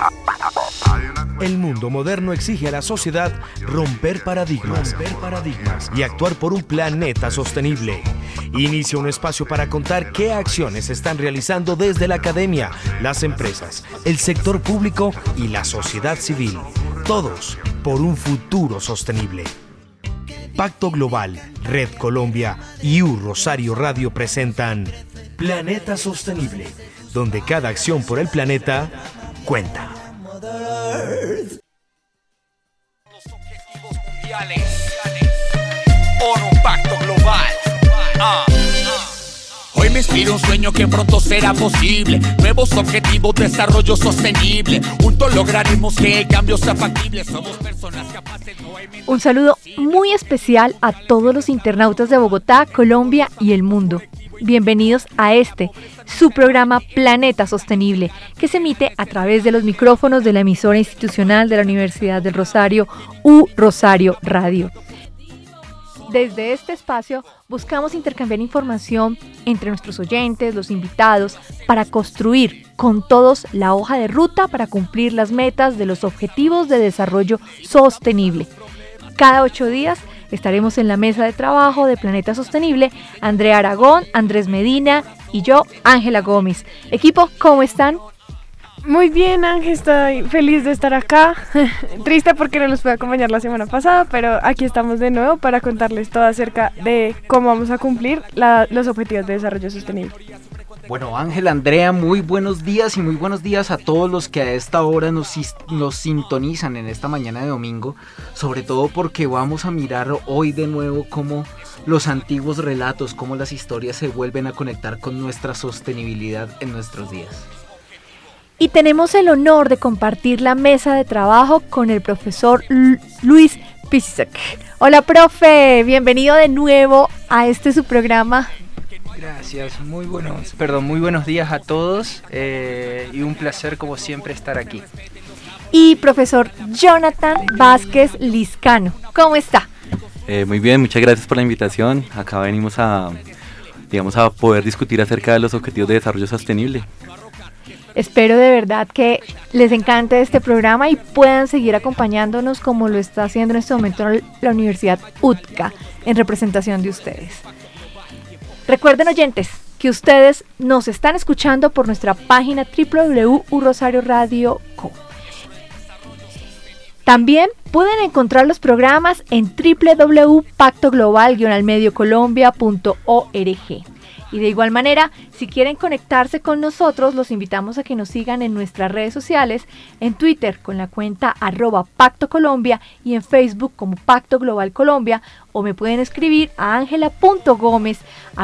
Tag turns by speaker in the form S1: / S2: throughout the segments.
S1: El mundo moderno exige a la sociedad romper paradigmas y actuar por un planeta sostenible. Inicia un espacio para contar qué acciones se están realizando desde la academia, las empresas, el sector público y la sociedad civil. Todos por un futuro sostenible. Pacto Global, Red Colombia y Rosario Radio presentan Planeta Sostenible, donde cada acción por el planeta cuenta.
S2: Los objetivos mundiales. ONU, Pacto Global. Hoy me inspira un sueño que pronto será posible. Nuevos objetivos, desarrollo sostenible. Juntos lograremos que el cambio sea factible. Somos personas capaces.
S3: Un saludo muy especial a todos los internautas de Bogotá, Colombia y el mundo. Bienvenidos a su programa Planeta Sostenible, que se emite a través de los micrófonos de la emisora institucional de la Universidad del Rosario, Rosario Radio. Desde este espacio buscamos intercambiar información entre nuestros oyentes, los invitados, para construir con todos la hoja de ruta para cumplir las metas de los Objetivos de Desarrollo Sostenible. Cada 8 días estaremos en la mesa de trabajo de Planeta Sostenible, Andrea Aragón, Andrés Medina y yo, Ángela Gómez. Equipo, ¿cómo están?
S4: Muy bien, Ángel, estoy feliz de estar acá. Triste porque no los pude acompañar la semana pasada, pero aquí estamos de nuevo para contarles todo acerca de cómo vamos a cumplir los Objetivos de Desarrollo Sostenible.
S5: Bueno, Ángel, Andrea, muy buenos días y muy buenos días a todos los que a esta hora nos sintonizan en esta mañana de domingo, sobre todo porque vamos a mirar hoy de nuevo cómo los antiguos relatos, cómo las historias se vuelven a conectar con nuestra sostenibilidad en nuestros días.
S3: Y tenemos el honor de compartir la mesa de trabajo con el profesor Luis Pisek. Hola, profe, bienvenido de nuevo a su programa.
S6: Gracias, muy buenos días a todos y un placer como siempre estar aquí.
S3: Y profesor Jonathan Vázquez Liscano, ¿cómo está?
S7: Muy bien, muchas gracias por la invitación. Acá venimos a poder discutir acerca de los Objetivos de Desarrollo Sostenible.
S3: Espero de verdad que les encante este programa y puedan seguir acompañándonos como lo está haciendo en este momento la Universidad UTCA en representación de ustedes. Recuerden, oyentes, que ustedes nos están escuchando por nuestra página www.rosarioradio.co. También pueden encontrar los programas en www.pactoglobal-mediocolombia.org. Y de igual manera, si quieren conectarse con nosotros, los invitamos a que nos sigan en nuestras redes sociales, en Twitter con la cuenta @PactoColombia y en Facebook como Pacto Global Colombia, o me pueden escribir a angela.gomez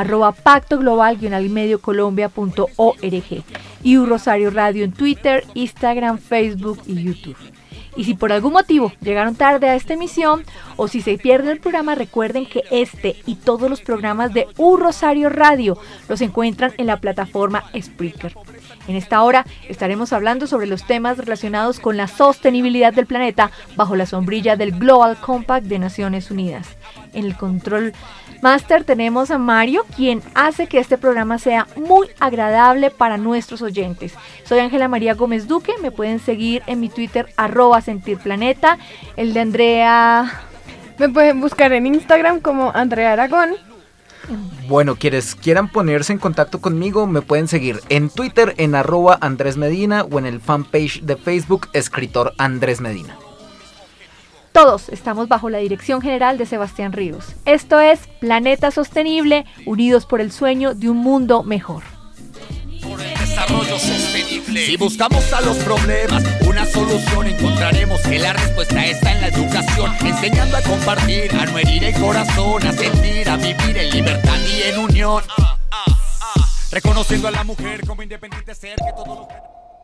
S3: @pactoglobal-mediocolombia.org y Rosario Radio en Twitter, Instagram, Facebook y YouTube. Y si por algún motivo llegaron tarde a esta emisión o si se pierden el programa, recuerden que y todos los programas de Rosario Radio los encuentran en la plataforma Spreaker. En esta hora estaremos hablando sobre los temas relacionados con la sostenibilidad del planeta bajo la sombrilla del Global Compact de Naciones Unidas. En el Control Master tenemos a Mario, quien hace que este programa sea muy agradable para nuestros oyentes. Soy Ángela María Gómez Duque, me pueden seguir en mi Twitter @sentirplaneta, el de Andrea.
S4: Me pueden buscar en Instagram como Andrea Aragón.
S5: Bueno, quienes quieran ponerse en contacto conmigo me pueden seguir en Twitter en @Andrés Medina o en el fanpage de Facebook escritor Andrés Medina.
S3: Todos estamos bajo la dirección general de Sebastián Ríos. Esto es Planeta Sostenible, unidos por el sueño de un mundo mejor.
S2: Por el desarrollo sostenible. Si buscamos a los problemas una solución, encontraremos que la respuesta está en la educación, enseñando a compartir, a no herir el corazón, a sentir, a vivir en libertad y en unión. Reconociendo a la mujer como independiente ser que todo lo que...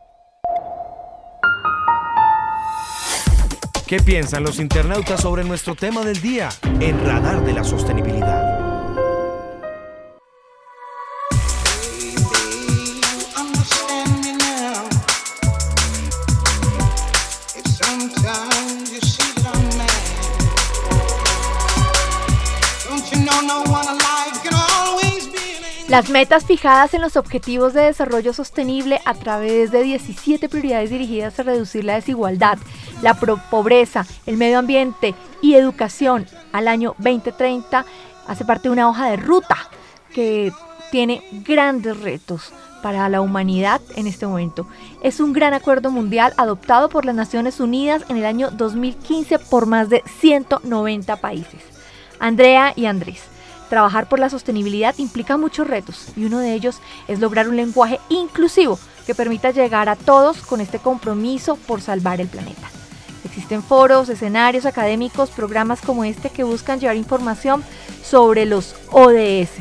S1: ¿Qué piensan los internautas sobre nuestro tema del día en Radar de la Sostenibilidad?
S3: Las metas fijadas en los Objetivos de Desarrollo Sostenible a través de 17 prioridades dirigidas a reducir la desigualdad, la pobreza, el medio ambiente y educación al año 2030 hace parte de una hoja de ruta que tiene grandes retos para la humanidad en este momento. Es un gran acuerdo mundial adoptado por las Naciones Unidas en el año 2015 por más de 190 países. Andrea y Andrés, trabajar por la sostenibilidad implica muchos retos y uno de ellos es lograr un lenguaje inclusivo que permita llegar a todos con este compromiso por salvar el planeta. Existen foros, escenarios académicos, programas como este que buscan llevar información sobre los ODS.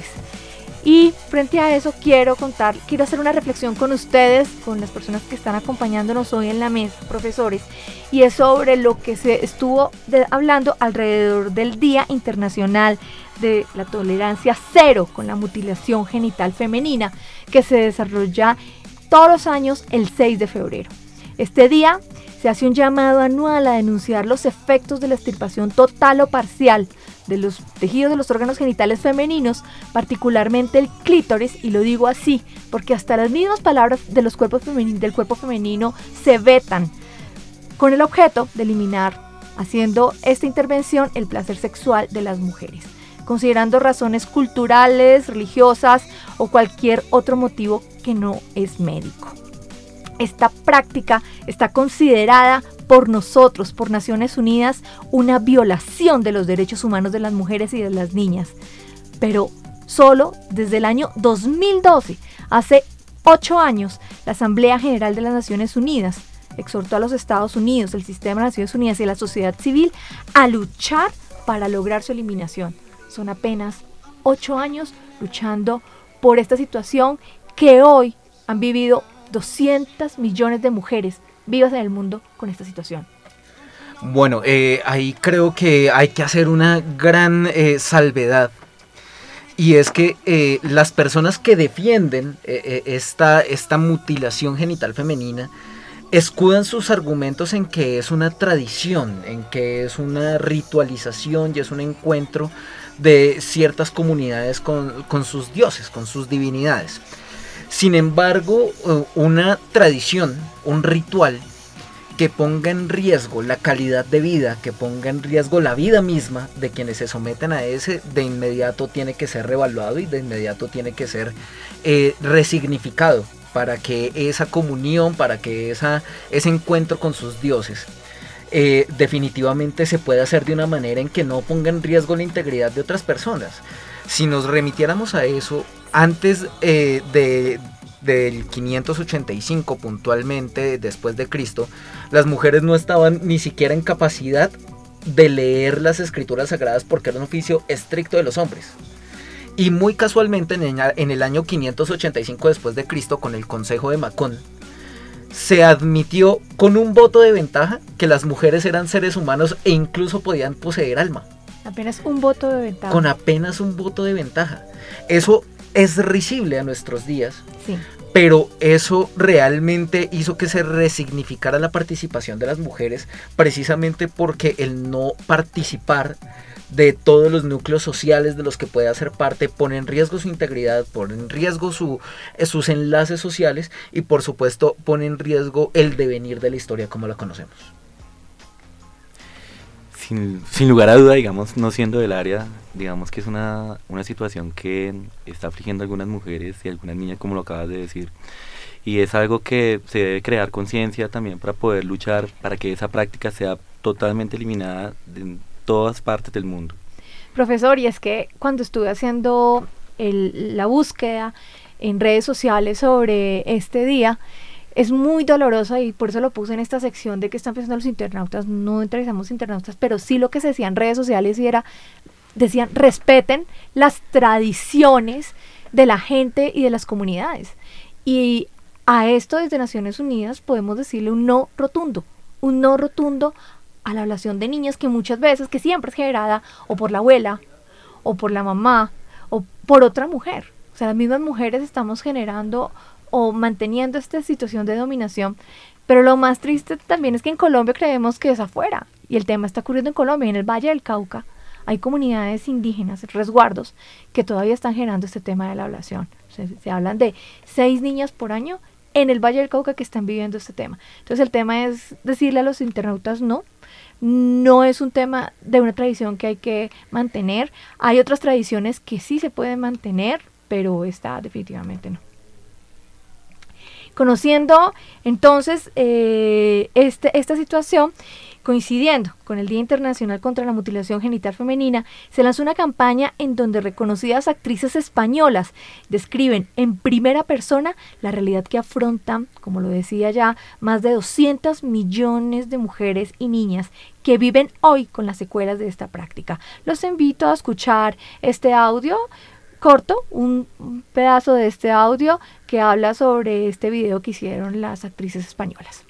S3: Y frente a eso quiero hacer una reflexión con ustedes, con las personas que están acompañándonos hoy en la mesa, profesores, y es sobre lo que se estuvo hablando alrededor del Día Internacional de la Tolerancia Cero con la Mutilación Genital Femenina, que se desarrolla todos los años el 6 de febrero. Este día se hace un llamado anual a denunciar los efectos de la extirpación total o parcial de los tejidos de los órganos genitales femeninos, particularmente el clítoris, y lo digo así porque hasta las mismas palabras del cuerpo femenino se vetan, con el objeto de eliminar, haciendo esta intervención, el placer sexual de las mujeres, considerando razones culturales, religiosas o cualquier otro motivo que no es médico. Esta práctica está considerada por nosotros, por Naciones Unidas, una violación de los derechos humanos de las mujeres y de las niñas. Pero solo desde el año 2012, hace 8 años, la Asamblea General de las Naciones Unidas exhortó a los Estados Unidos, el sistema de las Naciones Unidas y a la sociedad civil a luchar para lograr su eliminación. Son apenas 8 años luchando por esta situación que hoy han vivido 200 millones de mujeres vivas en el mundo con esta situación.
S5: Bueno, ahí creo que hay que hacer una gran salvedad, y es que las personas que defienden esta mutilación genital femenina escudan sus argumentos en que es una tradición, en que es una ritualización y es un encuentro de ciertas comunidades con sus dioses, con sus divinidades. Sin embargo, una tradición, un ritual que ponga en riesgo la calidad de vida, que ponga en riesgo la vida misma de quienes se someten a ese, de inmediato tiene que ser revaluado y de inmediato tiene que ser resignificado para que esa comunión, para que ese encuentro con sus dioses definitivamente se pueda hacer de una manera en que no ponga en riesgo la integridad de otras personas. Si nos remitiéramos a eso, antes del 585 puntualmente después de Cristo, las mujeres no estaban ni siquiera en capacidad de leer las escrituras sagradas porque era un oficio estricto de los hombres. Y muy casualmente en el año 585 después de Cristo, con el Consejo de Macón, se admitió con un voto de ventaja que las mujeres eran seres humanos e incluso podían poseer alma.
S3: Apenas un voto de ventaja.
S5: Con apenas un voto de ventaja. Eso es risible a nuestros días.
S3: Sí.
S5: Pero eso realmente hizo que se resignificara la participación de las mujeres, precisamente porque el no participar de todos los núcleos sociales de los que puede hacer parte pone en riesgo su integridad, pone en riesgo sus enlaces sociales y por supuesto pone en riesgo el devenir de la historia como la conocemos.
S7: Sin lugar a duda, digamos, no siendo del área, digamos que es una situación que está afligiendo a algunas mujeres y a algunas niñas, como lo acabas de decir, y es algo que se debe crear conciencia también para poder luchar para que esa práctica sea totalmente eliminada en todas partes del mundo.
S3: Profesor, y es que cuando estuve haciendo la búsqueda en redes sociales sobre este día, es muy dolorosa y por eso lo puse en esta sección de que están pensando los internautas. No entrevistamos internautas, pero sí lo que se decía en redes sociales y decían respeten las tradiciones de la gente y de las comunidades. Y a esto desde Naciones Unidas podemos decirle un no rotundo a la ablación de niñas que muchas veces, que siempre es generada o por la abuela o por la mamá o por otra mujer. O sea, las mismas mujeres estamos generando o manteniendo esta situación de dominación, pero lo más triste también es que en Colombia creemos que es afuera, y el tema está ocurriendo en Colombia, en el Valle del Cauca, hay comunidades indígenas, resguardos, que todavía están generando este tema de la ablación. Se hablan de 6 niñas por año en el Valle del Cauca que están viviendo este tema. Entonces el tema es decirle a los internautas no es un tema de una tradición que hay que mantener. Hay otras tradiciones que sí se pueden mantener, pero esta definitivamente no. Conociendo entonces esta situación, coincidiendo con el Día Internacional contra la Mutilación Genital Femenina, se lanzó una campaña en donde reconocidas actrices españolas describen en primera persona la realidad que afrontan, como lo decía ya, más de 200 millones de mujeres y niñas que viven hoy con las secuelas de esta práctica. Los invito a escuchar este audio corto, un pedazo de este audio que habla sobre este video que hicieron las actrices españolas.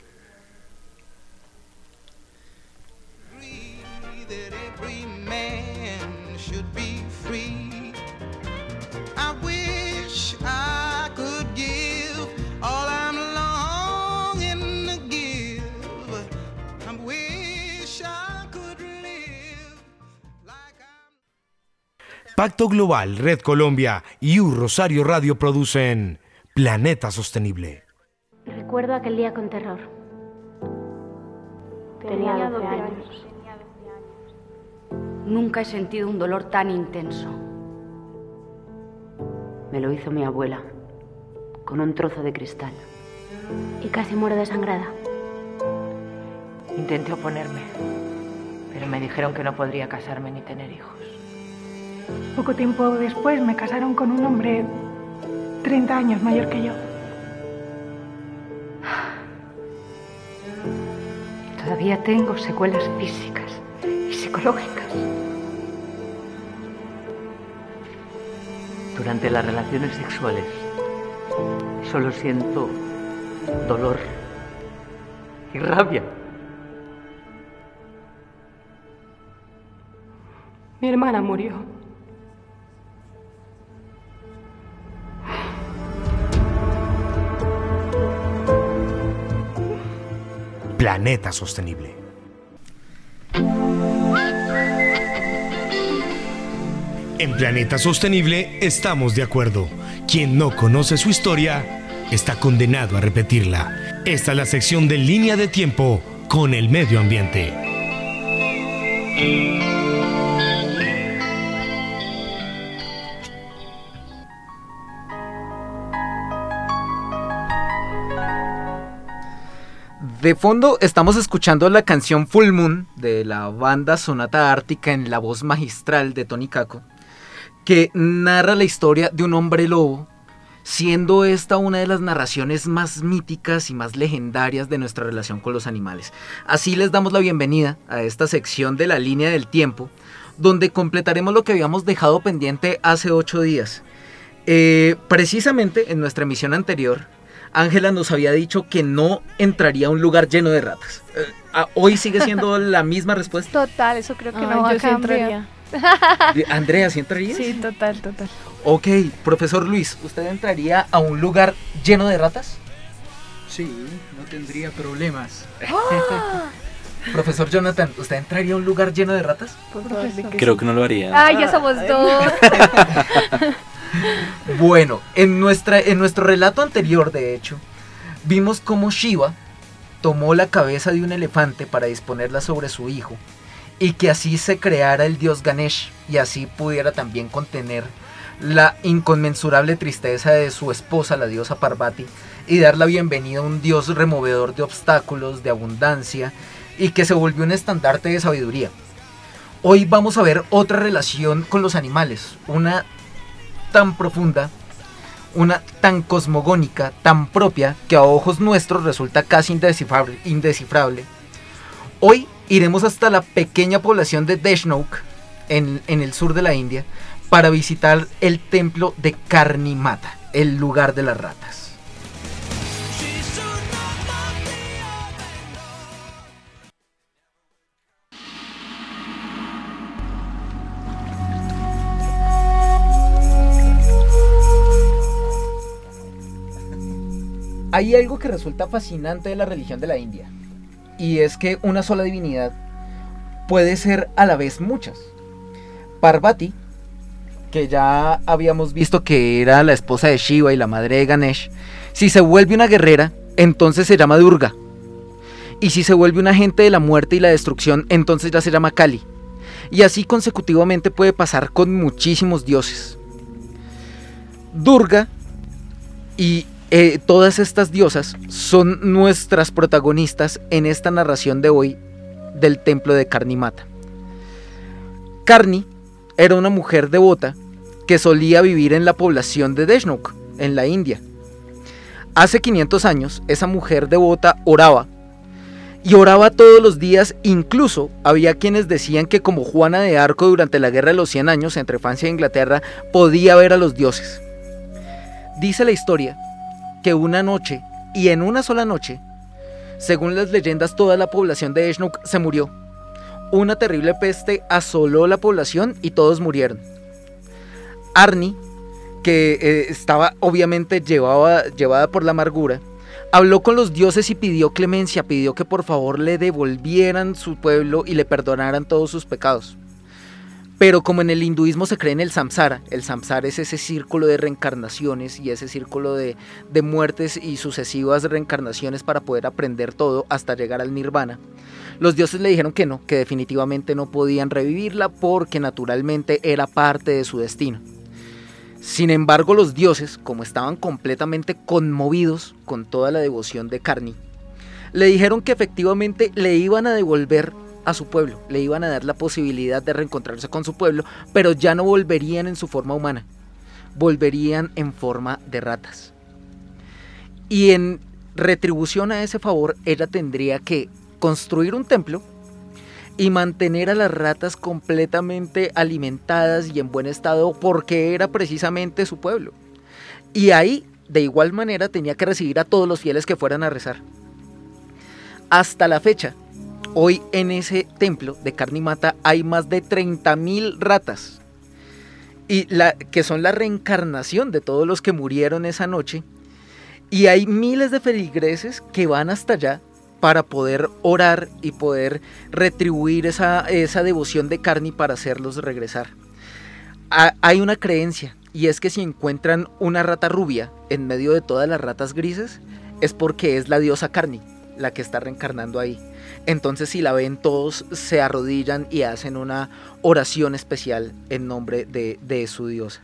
S1: Pacto Global, Red Colombia y U Rosario Radio producen Planeta Sostenible.
S8: Recuerdo aquel día con terror. Tenía 12 años. Nunca he sentido un dolor tan intenso. Me lo hizo mi abuela, con un trozo de cristal. Y casi muero desangrada.
S9: Intenté oponerme, pero me dijeron que no podría casarme ni tener hijos.
S10: Poco tiempo después me casaron con un hombre 30 años mayor que yo.
S8: Todavía tengo secuelas físicas y psicológicas.
S9: Durante las relaciones sexuales solo siento dolor y rabia.
S10: Mi hermana murió.
S1: Planeta Sostenible. En Planeta Sostenible estamos de acuerdo. Quien no conoce su historia está condenado a repetirla. Esta es la sección de Línea de Tiempo con el medio ambiente.
S5: De fondo estamos escuchando la canción Full Moon de la banda Sonata Ártica en la voz magistral de Tony Caco, que narra la historia de un hombre lobo, siendo esta una de las narraciones más míticas y más legendarias de nuestra relación con los animales. Así les damos la bienvenida a esta sección de la Línea del Tiempo, donde completaremos lo que habíamos dejado pendiente hace 8 días. Precisamente en nuestra emisión anterior, Ángela nos había dicho que no entraría a un lugar lleno de ratas. ¿Hoy sigue siendo la misma respuesta?
S4: Total, eso creo que no va a cambiar.
S5: Andrea, ¿sí entrarías?
S4: Sí, total.
S5: Ok, profesor Luis, ¿usted entraría a un lugar lleno de ratas?
S6: Sí, no tendría problemas.
S5: Profesor Jonathan, ¿usted entraría a un lugar lleno de ratas?
S7: Creo que no lo haría.
S3: Ay, ya somos dos.
S5: Bueno, en nuestro relato anterior, de hecho, vimos cómo Shiva tomó la cabeza de un elefante para disponerla sobre su hijo y que así se creara el dios Ganesh y así pudiera también contener la inconmensurable tristeza de su esposa, la diosa Parvati, y dar la bienvenida a un dios removedor de obstáculos, de abundancia y que se volvió un estandarte de sabiduría. Hoy vamos a ver otra relación con los animales, una tan profunda, una tan cosmogónica, tan propia, que a ojos nuestros resulta casi indescifrable. Hoy iremos hasta la pequeña población de Deshnok, en el sur de la India, para visitar el templo de Karni Mata, el lugar de las ratas. Hay algo que resulta fascinante de la religión de la India, y es que una sola divinidad puede ser a la vez muchas. Parvati que ya habíamos visto que era la esposa de Shiva y la madre de Ganesh, si se vuelve una guerrera, entonces se llama Durga. Y si se vuelve un agente de la muerte y la destrucción, entonces ya se llama Kali. Y así consecutivamente puede pasar con muchísimos dioses. Durga y todas estas diosas son nuestras protagonistas en esta narración de hoy del templo de Karni Mata. Karni era una mujer devota que solía vivir en la población de Deshnok, en la India. Hace 500 años, esa mujer devota oraba, y oraba todos los días. Incluso había quienes decían que, como Juana de Arco durante la Guerra de los 100 años entre Francia e Inglaterra, podía ver a los dioses. Dice la historia que una noche, y en una sola noche, según las leyendas, toda la población de Deshnok se murió. Una terrible peste asoló la población y todos murieron. Arni, que estaba obviamente llevada por la amargura, habló con los dioses y pidió clemencia, pidió que por favor le devolvieran su pueblo y le perdonaran todos sus pecados. Pero como en el hinduismo se cree en el samsara es ese círculo de reencarnaciones y ese círculo de muertes y sucesivas reencarnaciones para poder aprender todo hasta llegar al nirvana, los dioses le dijeron que no, que definitivamente no podían revivirla porque naturalmente era parte de su destino. Sin embargo, los dioses, como estaban completamente conmovidos con toda la devoción de Karni, le dijeron que efectivamente le iban a devolver a su pueblo, le iban a dar la posibilidad de reencontrarse con su pueblo, pero ya no volverían en su forma humana, volverían en forma de ratas. Y en retribución a ese favor, ella tendría que construir un templo y mantener a las ratas completamente alimentadas y en buen estado, porque era precisamente su pueblo. Y ahí, de igual manera, tenía que recibir a todos los fieles que fueran a rezar. Hasta la fecha, hoy en ese templo de Karni Mata hay más de 30.000 ratas, que son la reencarnación de todos los que murieron esa noche, y hay miles de feligreses que van hasta allá para poder orar y poder retribuir esa devoción de Karni para hacerlos regresar. Hay una creencia, y es que si encuentran una rata rubia en medio de todas las ratas grises, es porque es la diosa Karni la que está reencarnando ahí. Entonces, si la ven, todos se arrodillan y hacen una oración especial en nombre de su diosa.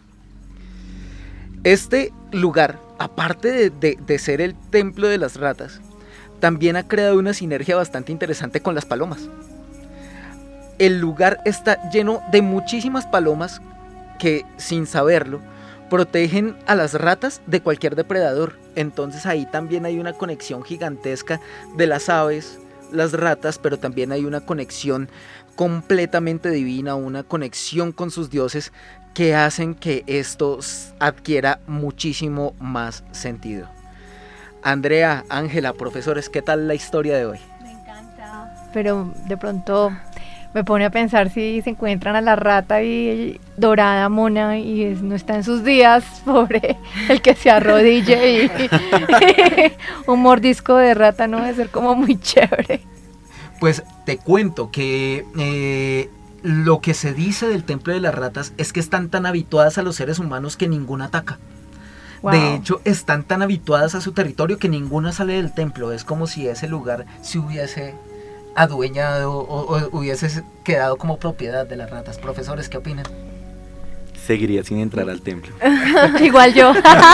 S5: Este lugar, aparte de ser el templo de las ratas, también ha creado una sinergia bastante interesante con las palomas. El lugar está lleno de muchísimas palomas que, sin saberlo, protegen a las ratas de cualquier depredador. Entonces ahí también hay una conexión gigantesca de las aves, las ratas, pero también hay una conexión completamente divina, una conexión con sus dioses que hacen que esto adquiera muchísimo más sentido. Andrea, Ángela, profesores, ¿qué tal la historia de hoy?
S3: Me encanta, pero de pronto me pone a pensar si se encuentran a la rata y dorada mona y no está en sus días, pobre el que se arrodille y un mordisco de rata no debe ser como muy chévere.
S5: Pues te cuento que lo que se dice del templo de las ratas es que están tan habituadas a los seres humanos que ninguna ataca. Wow. De hecho, están tan habituadas a su territorio que ninguna sale del templo. Es como si ese lugar se hubiese adueñado o hubiese quedado como propiedad de las ratas. Profesores, ¿qué opinan?
S7: Seguiría sin entrar al templo.
S3: Igual yo.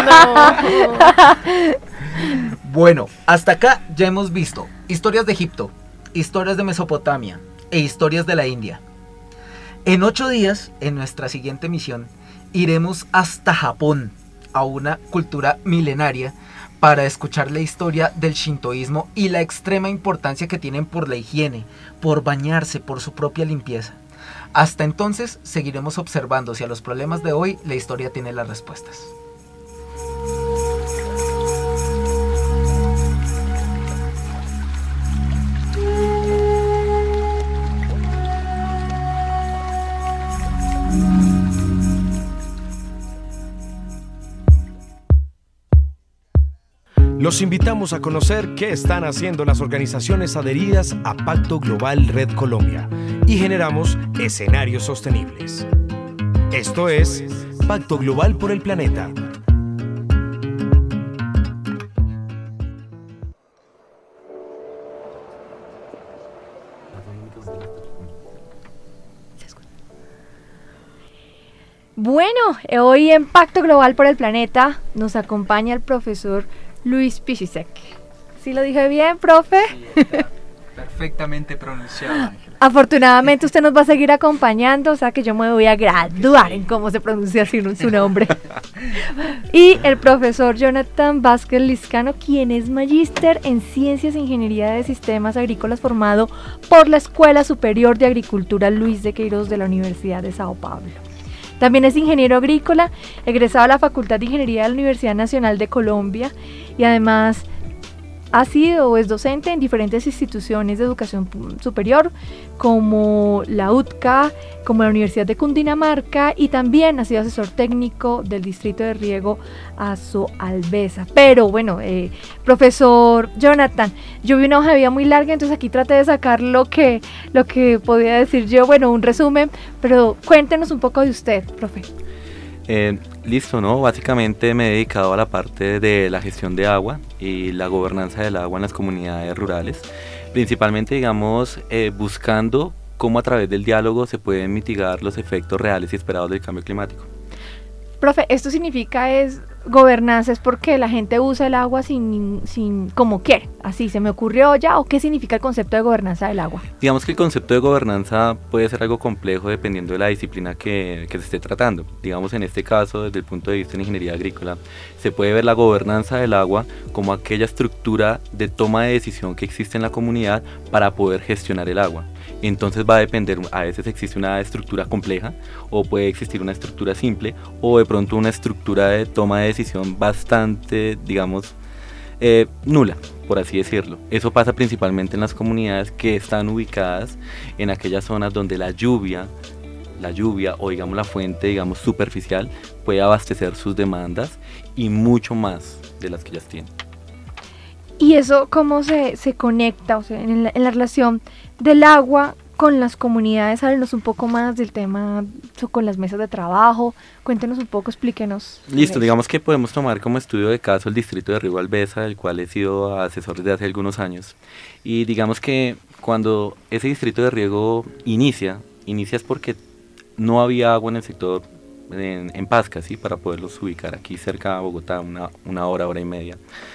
S5: Bueno, hasta acá ya hemos visto historias de Egipto, historias de Mesopotamia e historias de la India. En 8 días, en nuestra siguiente misión, iremos hasta Japón, a una cultura milenaria, para escuchar la historia del shintoísmo y la extrema importancia que tienen por la higiene, por bañarse, por su propia limpieza. Hasta entonces seguiremos observando si a los problemas de hoy la historia tiene las respuestas.
S1: Los invitamos a conocer qué están haciendo las organizaciones adheridas a Pacto Global Red Colombia y generamos escenarios sostenibles. Esto es Pacto Global por el Planeta.
S3: Bueno, hoy en Pacto Global por el Planeta nos acompaña el profesor Luis Piszczek. ¿Sí lo dije bien, profe?
S6: Sí, perfectamente pronunciado, Ángela.
S3: Afortunadamente usted nos va a seguir acompañando, o sea que yo me voy a graduar en cómo se pronuncia su nombre. Y el profesor Jonathan Vázquez Lizcano, quien es magíster en Ciencias e Ingeniería de Sistemas Agrícolas formado por la Escuela Superior de Agricultura Luis de Queiroz de la Universidad de Sao Paulo. También es ingeniero agrícola, egresado de la Facultad de Ingeniería de la Universidad Nacional de Colombia y además ha sido o es docente en diferentes instituciones de educación superior como la UTCA, como la Universidad de Cundinamarca y también ha sido asesor técnico del Distrito de Riego Azoalbesa. Pero bueno, profesor Jonathan, yo vi una hoja de vida muy larga, entonces aquí traté de sacar lo que podía decir yo, bueno, un resumen, pero cuéntenos un poco de usted, profe.
S7: Listo, ¿no? Básicamente me he dedicado a la parte de la gestión de agua y la gobernanza del agua en las comunidades rurales, principalmente, digamos, buscando cómo a través del diálogo se pueden mitigar los efectos reales y esperados del cambio climático.
S3: Profe, esto significa es gobernanza, es porque la gente usa el agua sin como quiere, así se me ocurrió ya, o qué significa el concepto de gobernanza del agua.
S7: Digamos que el concepto de gobernanza puede ser algo complejo dependiendo de la disciplina que se esté tratando. Digamos, en este caso, desde el punto de vista de ingeniería agrícola, se puede ver la gobernanza del agua como aquella estructura de toma de decisión que existe en la comunidad para poder gestionar el agua. Entonces va a depender, a veces existe una estructura compleja o puede existir una estructura simple o de pronto una estructura de toma de decisión bastante, digamos, nula, por así decirlo. Eso pasa principalmente en las comunidades que están ubicadas en aquellas zonas donde la lluvia o digamos la fuente, digamos, superficial puede abastecer sus demandas y mucho más de las que ellas tienen.
S3: ¿Y eso cómo se conecta, o sea, en la relación del agua con las comunidades? Háblenos un poco más del tema con las mesas de trabajo, cuéntenos un poco, explíquenos.
S7: Listo, digamos que podemos tomar como estudio de caso el distrito de Riego Albesa, del cual he sido asesor desde hace algunos años. Y digamos que cuando ese distrito de riego inicia es porque no había agua en el sector, en Pasca, ¿sí? Para poderlos ubicar aquí cerca de Bogotá, una hora y media.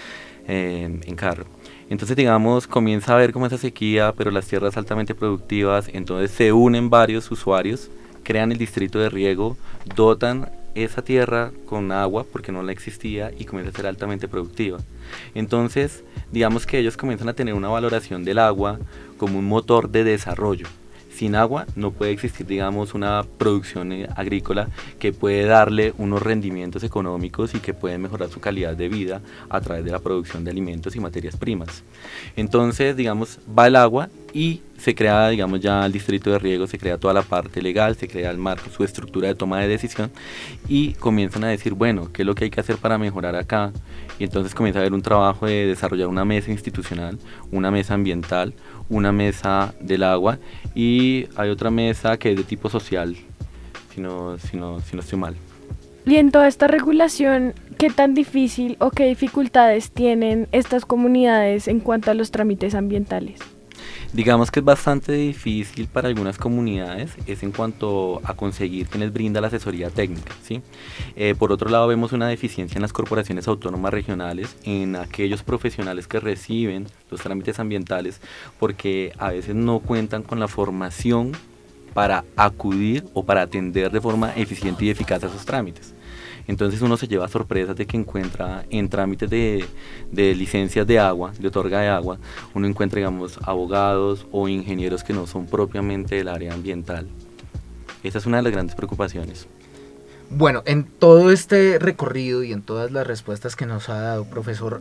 S7: En carro. Entonces, digamos, comienza a haber como esa sequía, pero las tierras altamente productivas, entonces se unen varios usuarios, crean el distrito de riego, dotan esa tierra con agua porque no la existía y comienza a ser altamente productiva. Entonces, digamos que ellos comienzan a tener una valoración del agua como un motor de desarrollo. Sin agua no puede existir, digamos, una producción agrícola que puede darle unos rendimientos económicos y que puede mejorar su calidad de vida a través de la producción de alimentos y materias primas. Entonces, digamos, va el agua y se crea, digamos, ya el distrito de riego, se crea toda la parte legal, se crea el marco, su estructura de toma de decisión y comienzan a decir, bueno, ¿qué es lo que hay que hacer para mejorar acá? Y entonces comienza a haber un trabajo de desarrollar una mesa institucional, una mesa ambiental, una mesa del agua y hay otra mesa que es de tipo social, si no estoy mal.
S4: Y en toda esta regulación, ¿qué tan difícil o qué dificultades tienen estas comunidades en cuanto a los trámites ambientales?
S7: Digamos que es bastante difícil para algunas comunidades, es en cuanto a conseguir quien les brinda la asesoría técnica, ¿sí? Por otro lado, vemos una deficiencia en las corporaciones autónomas regionales, en aquellos profesionales que reciben los trámites ambientales, porque a veces no cuentan con la formación para acudir o para atender de forma eficiente y eficaz a esos trámites. Entonces uno se lleva sorpresas de que encuentra en trámites de licencias de agua, de otorga de agua, uno encuentra, digamos, abogados o ingenieros que no son propiamente del área ambiental. Esa es una de las grandes preocupaciones.
S5: Bueno, en todo este recorrido y en todas las respuestas que nos ha dado, profesor,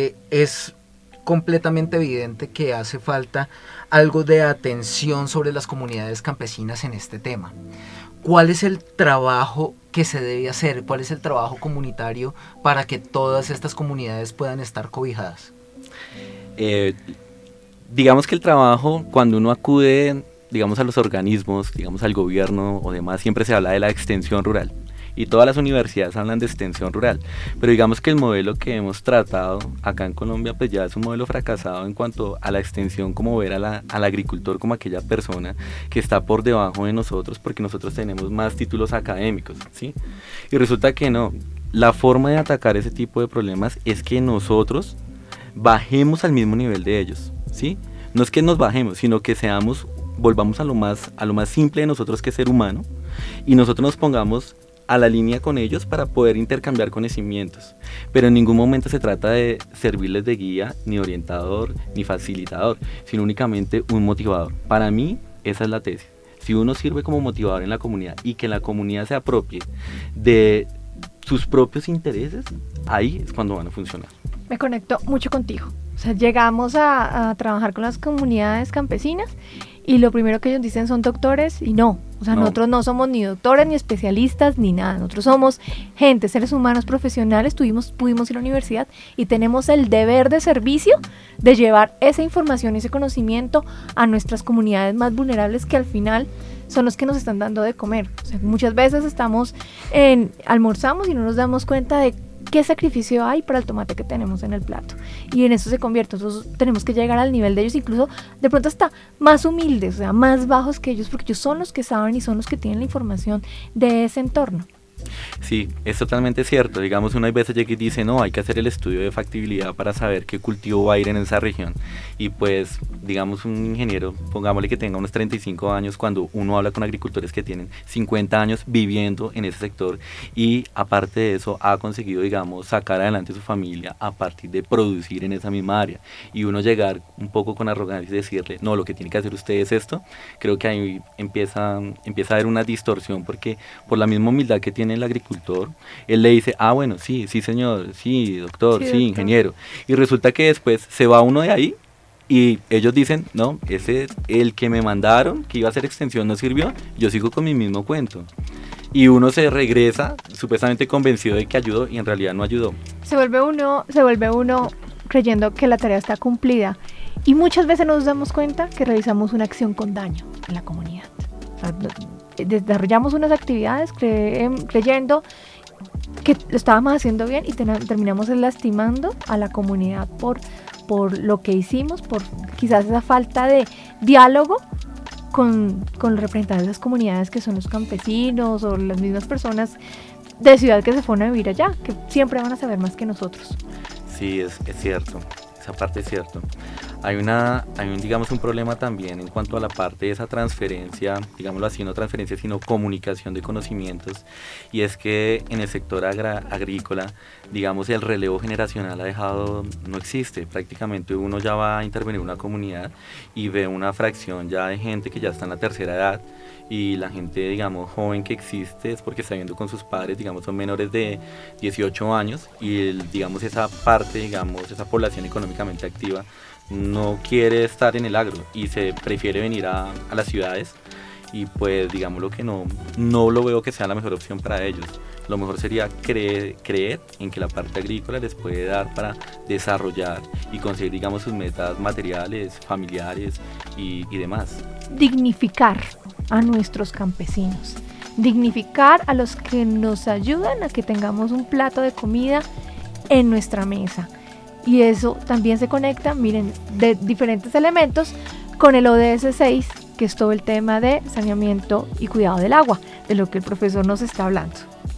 S5: es completamente evidente que hace falta algo de atención sobre las comunidades campesinas en este tema. ¿Cuál es el trabajo que se debe hacer? ¿Cuál es el trabajo comunitario para que todas estas comunidades puedan estar cobijadas?
S7: Digamos que el trabajo, cuando uno acude digamos, a los organismos, digamos, al gobierno o demás, siempre se habla de la extensión rural. Y todas las universidades hablan de extensión rural, pero digamos que el modelo que hemos tratado acá en Colombia pues ya es un modelo fracasado en cuanto a la extensión, como ver al agricultor como aquella persona que está por debajo de nosotros porque nosotros tenemos más títulos académicos, ¿sí? Y resulta que no, la forma de atacar ese tipo de problemas es que nosotros bajemos al mismo nivel de ellos, ¿sí? No es que nos bajemos, sino que volvamos a lo más simple de nosotros, que es ser humano, y nosotros nos pongamos a la línea con ellos para poder intercambiar conocimientos, pero en ningún momento se trata de servirles de guía, ni orientador, ni facilitador, sino únicamente un motivador. Para mí, esa es la tesis. Si uno sirve como motivador en la comunidad y que la comunidad se apropie de sus propios intereses, ahí es cuando van a funcionar.
S3: Me conecto mucho contigo. O sea, llegamos a trabajar con las comunidades campesinas y lo primero que ellos dicen son doctores y no. O sea, nosotros no somos ni doctores, ni especialistas, ni nada. Nosotros somos gente, seres humanos profesionales, pudimos ir a la universidad y tenemos el deber de servicio de llevar esa información, ese conocimiento a nuestras comunidades más vulnerables, que al final son los que nos están dando de comer. O sea, muchas veces almorzamos y no nos damos cuenta de qué sacrificio hay para el tomate que tenemos en el plato, y en eso se convierte. Nosotros tenemos que llegar al nivel de ellos, incluso de pronto hasta más humildes, o sea, más bajos que ellos, porque ellos son los que saben y son los que tienen la información de ese entorno.
S7: Sí, es totalmente cierto. Digamos, uno hay veces llega y dice, no, hay que hacer el estudio de factibilidad para saber qué cultivo va a ir en esa región. Y pues, digamos, un ingeniero, pongámosle que tenga unos 35 años, cuando uno habla con agricultores que tienen 50 años viviendo en ese sector, y aparte de eso ha conseguido, digamos, sacar adelante su familia a partir de producir en esa misma área. Y uno llegar un poco con arrogancia y decirle, no, lo que tiene que hacer usted es esto, creo que ahí empieza a haber una distorsión, porque por la misma humildad que tiene el agricultor, él le dice, bueno, sí señor, sí doctor, sí ingeniero, y resulta que después se va uno de ahí y ellos dicen, no, el que me mandaron, que iba a hacer extensión, no sirvió, yo sigo con mi mismo cuento, y uno se regresa supuestamente convencido de que ayudó y en realidad no ayudó. Se vuelve
S3: uno creyendo que la tarea está cumplida, y muchas veces nos damos cuenta que realizamos una acción con daño en la comunidad. Desarrollamos unas actividades creyendo que lo estábamos haciendo bien y terminamos lastimando a la comunidad por lo que hicimos, por quizás esa falta de diálogo con los representantes de las comunidades, que son los campesinos o las mismas personas de ciudad que se fueron a vivir allá, que siempre van a saber más que nosotros.
S7: Sí, es cierto, esa parte es cierto. Hay digamos, un problema también en cuanto a la parte de esa transferencia, digámoslo así, no transferencia, sino comunicación de conocimientos, y es que en el sector agrícola, digamos, el relevo generacional no existe. Prácticamente uno ya va a intervenir en una comunidad y ve una fracción ya de gente que ya está en la tercera edad, y la gente, digamos, joven que existe es porque está viviendo con sus padres, digamos, son menores de 18 años, y digamos, esa parte, digamos, esa población económicamente activa no quiere estar en el agro y se prefiere venir a las ciudades, y pues digamos lo que no lo veo que sea la mejor opción para ellos. Lo mejor sería creer en que la parte agrícola les puede dar para desarrollar y conseguir, digamos, sus metas materiales, familiares y demás.
S3: Dignificar a nuestros campesinos, dignificar a los que nos ayudan a que tengamos un plato de comida en nuestra mesa. Y eso también se conecta, miren, de diferentes elementos con el ODS 6, que es todo el tema de saneamiento y cuidado del agua, de lo que el profesor nos está hablando.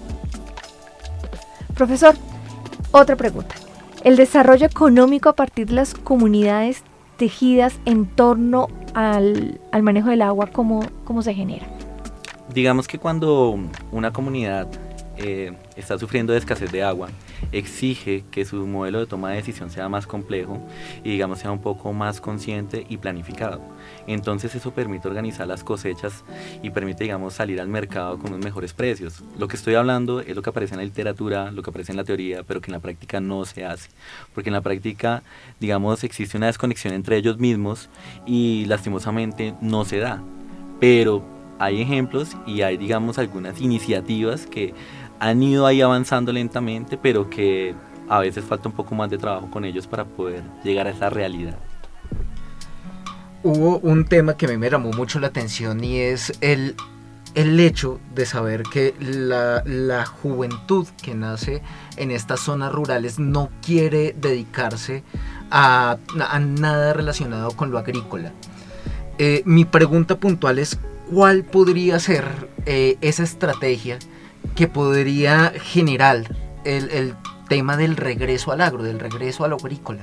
S3: Profesor, otra pregunta. El desarrollo económico a partir de las comunidades tejidas en torno al manejo del agua, ¿cómo se genera?
S7: Digamos que cuando una comunidad está sufriendo de escasez de agua, exige que su modelo de toma de decisión sea más complejo y, digamos, sea un poco más consciente y planificado. Entonces eso permite organizar las cosechas y permite, digamos, salir al mercado con unos mejores precios. Lo que estoy hablando es lo que aparece en la literatura, lo que aparece en la teoría, pero que en la práctica no se hace, porque en la práctica, digamos, existe una desconexión entre ellos mismos y lastimosamente no se da. Pero hay ejemplos y hay, digamos, algunas iniciativas que han ido ahí avanzando lentamente, pero que a veces falta un poco más de trabajo con ellos para poder llegar a esa realidad.
S5: Hubo un tema que a mí me llamó mucho la atención y es el hecho de saber que la juventud que nace en estas zonas rurales no quiere dedicarse a nada relacionado con lo agrícola. Mi pregunta puntual es, ¿cuál podría ser esa estrategia que podría generar el tema del regreso al agro, del regreso a lo agrícola?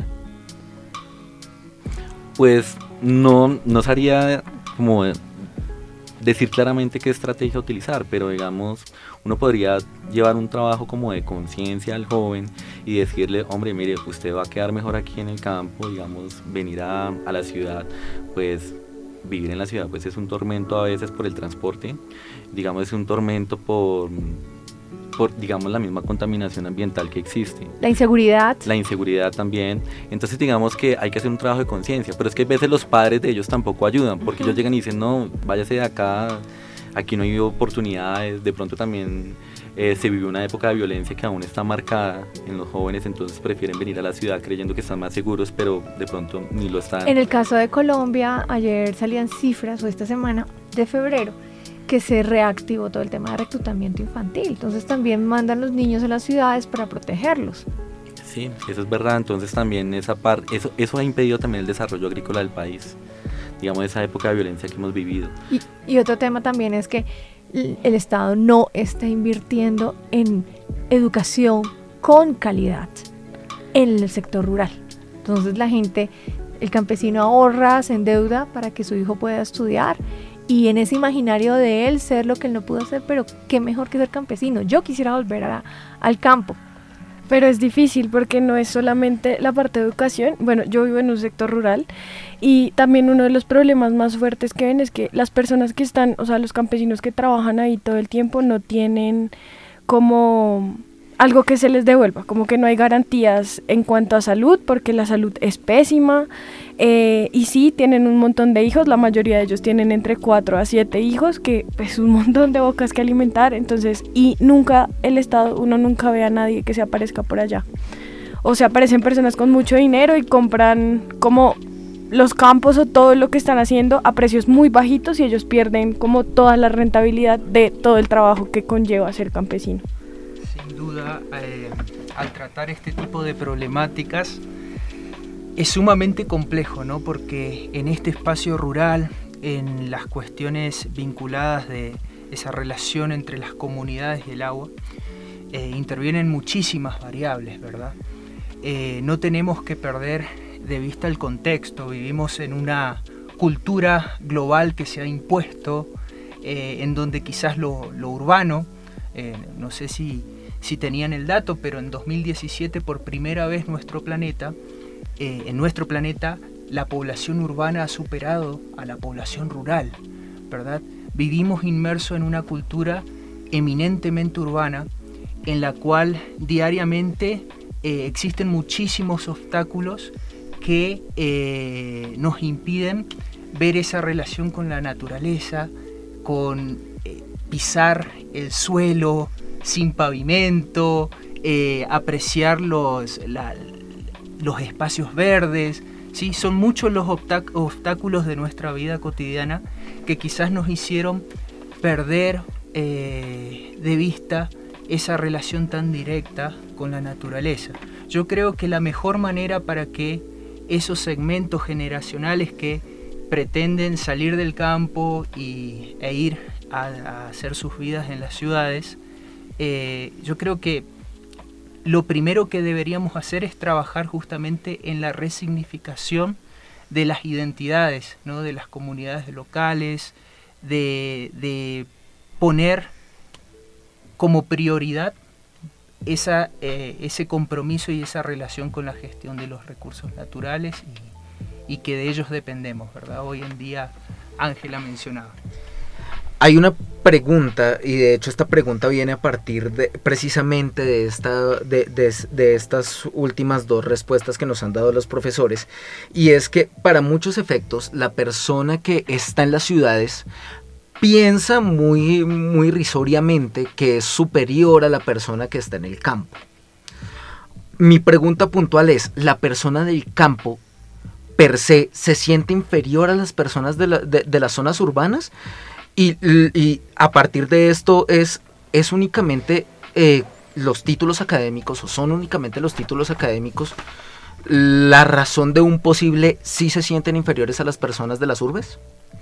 S7: Pues no sabría como decir claramente qué estrategia utilizar, pero digamos, uno podría llevar un trabajo como de conciencia al joven y decirle, hombre, mire, usted va a quedar mejor aquí en el campo, digamos, venir a la ciudad, pues vivir en la ciudad pues es un tormento a veces por el transporte, digamos, es un tormento por digamos la misma contaminación ambiental que existe. La inseguridad también. Entonces digamos que hay que hacer un trabajo de conciencia, pero es que a veces los padres de ellos tampoco ayudan, porque ellos llegan y dicen, no, váyase de acá, aquí no hay oportunidades, de pronto también se vive una época de violencia que aún está marcada en los jóvenes, entonces prefieren venir a la ciudad creyendo que están más seguros, pero de pronto ni lo están.
S3: En el caso de Colombia, ayer salían cifras, o esta semana de febrero, que se reactivó todo el tema de reclutamiento infantil, entonces también mandan los niños a las ciudades para protegerlos.
S7: Sí, eso es verdad, entonces también esa parte, eso ha impedido también el desarrollo agrícola del país, digamos esa época de violencia que hemos vivido.
S3: Y otro tema también es que el Estado no está invirtiendo en educación con calidad en el sector rural, entonces la gente, el campesino ahorra, se endeuda para que su hijo pueda estudiar, y en ese imaginario de él ser lo que él no pudo hacer, pero qué mejor que ser campesino. Yo quisiera volver al campo.
S4: Pero es difícil porque no es solamente la parte de educación. Bueno, yo vivo en un sector rural y también uno de los problemas más fuertes que ven es que las personas que están, o sea, los campesinos que trabajan ahí todo el tiempo no tienen como algo que se les devuelva, como que no hay garantías en cuanto a salud, porque la salud es pésima, y sí, tienen un montón de hijos, la mayoría de ellos tienen entre 4 a 7 hijos, que es un montón de bocas que alimentar, entonces, y nunca el Estado, uno nunca ve a nadie que se aparezca por allá, o se aparecen personas con mucho dinero y compran como los campos o todo lo que están haciendo a precios muy bajitos y ellos pierden como toda la rentabilidad de todo el trabajo que conlleva ser campesino.
S6: Sin duda, al tratar este tipo de problemáticas es sumamente complejo, ¿no? Porque en este espacio rural, en las cuestiones vinculadas de esa relación entre las comunidades y el agua, intervienen muchísimas variables, ¿verdad? No tenemos que perder de vista el contexto, vivimos en una cultura global que se ha impuesto, en donde quizás lo urbano, no sé si tenían el dato, pero en 2017 por primera vez en nuestro planeta la población urbana ha superado a la población rural, ¿verdad? Vivimos inmersos en una cultura eminentemente urbana en la cual diariamente existen muchísimos obstáculos que nos impiden ver esa relación con la naturaleza, con pisar el suelo sin pavimento, apreciar los espacios verdes, ¿sí? Son muchos los obstáculos de nuestra vida cotidiana que quizás nos hicieron perder de vista esa relación tan directa con la naturaleza. Yo creo que la mejor manera para que esos segmentos generacionales que pretenden salir del campo e ir a hacer sus vidas en las ciudades, yo creo que lo primero que deberíamos hacer es trabajar justamente en la resignificación de las identidades, ¿no? De las comunidades locales, de poner como prioridad ese compromiso y esa relación con la gestión de los recursos naturales y que de ellos dependemos, ¿verdad? Hoy en día Ángela mencionaba.
S5: Hay una pregunta, y de hecho esta pregunta viene a partir precisamente de estas últimas dos respuestas que nos han dado los profesores, y es que para muchos efectos la persona que está en las ciudades piensa muy, muy irrisoriamente que es superior a la persona que está en el campo. Mi pregunta puntual es, ¿la persona del campo per se se siente inferior a las personas de las zonas urbanas, y a partir de esto es únicamente los títulos académicos, o son únicamente los títulos académicos la razón de un posible sí se sienten inferiores a las personas de las urbes.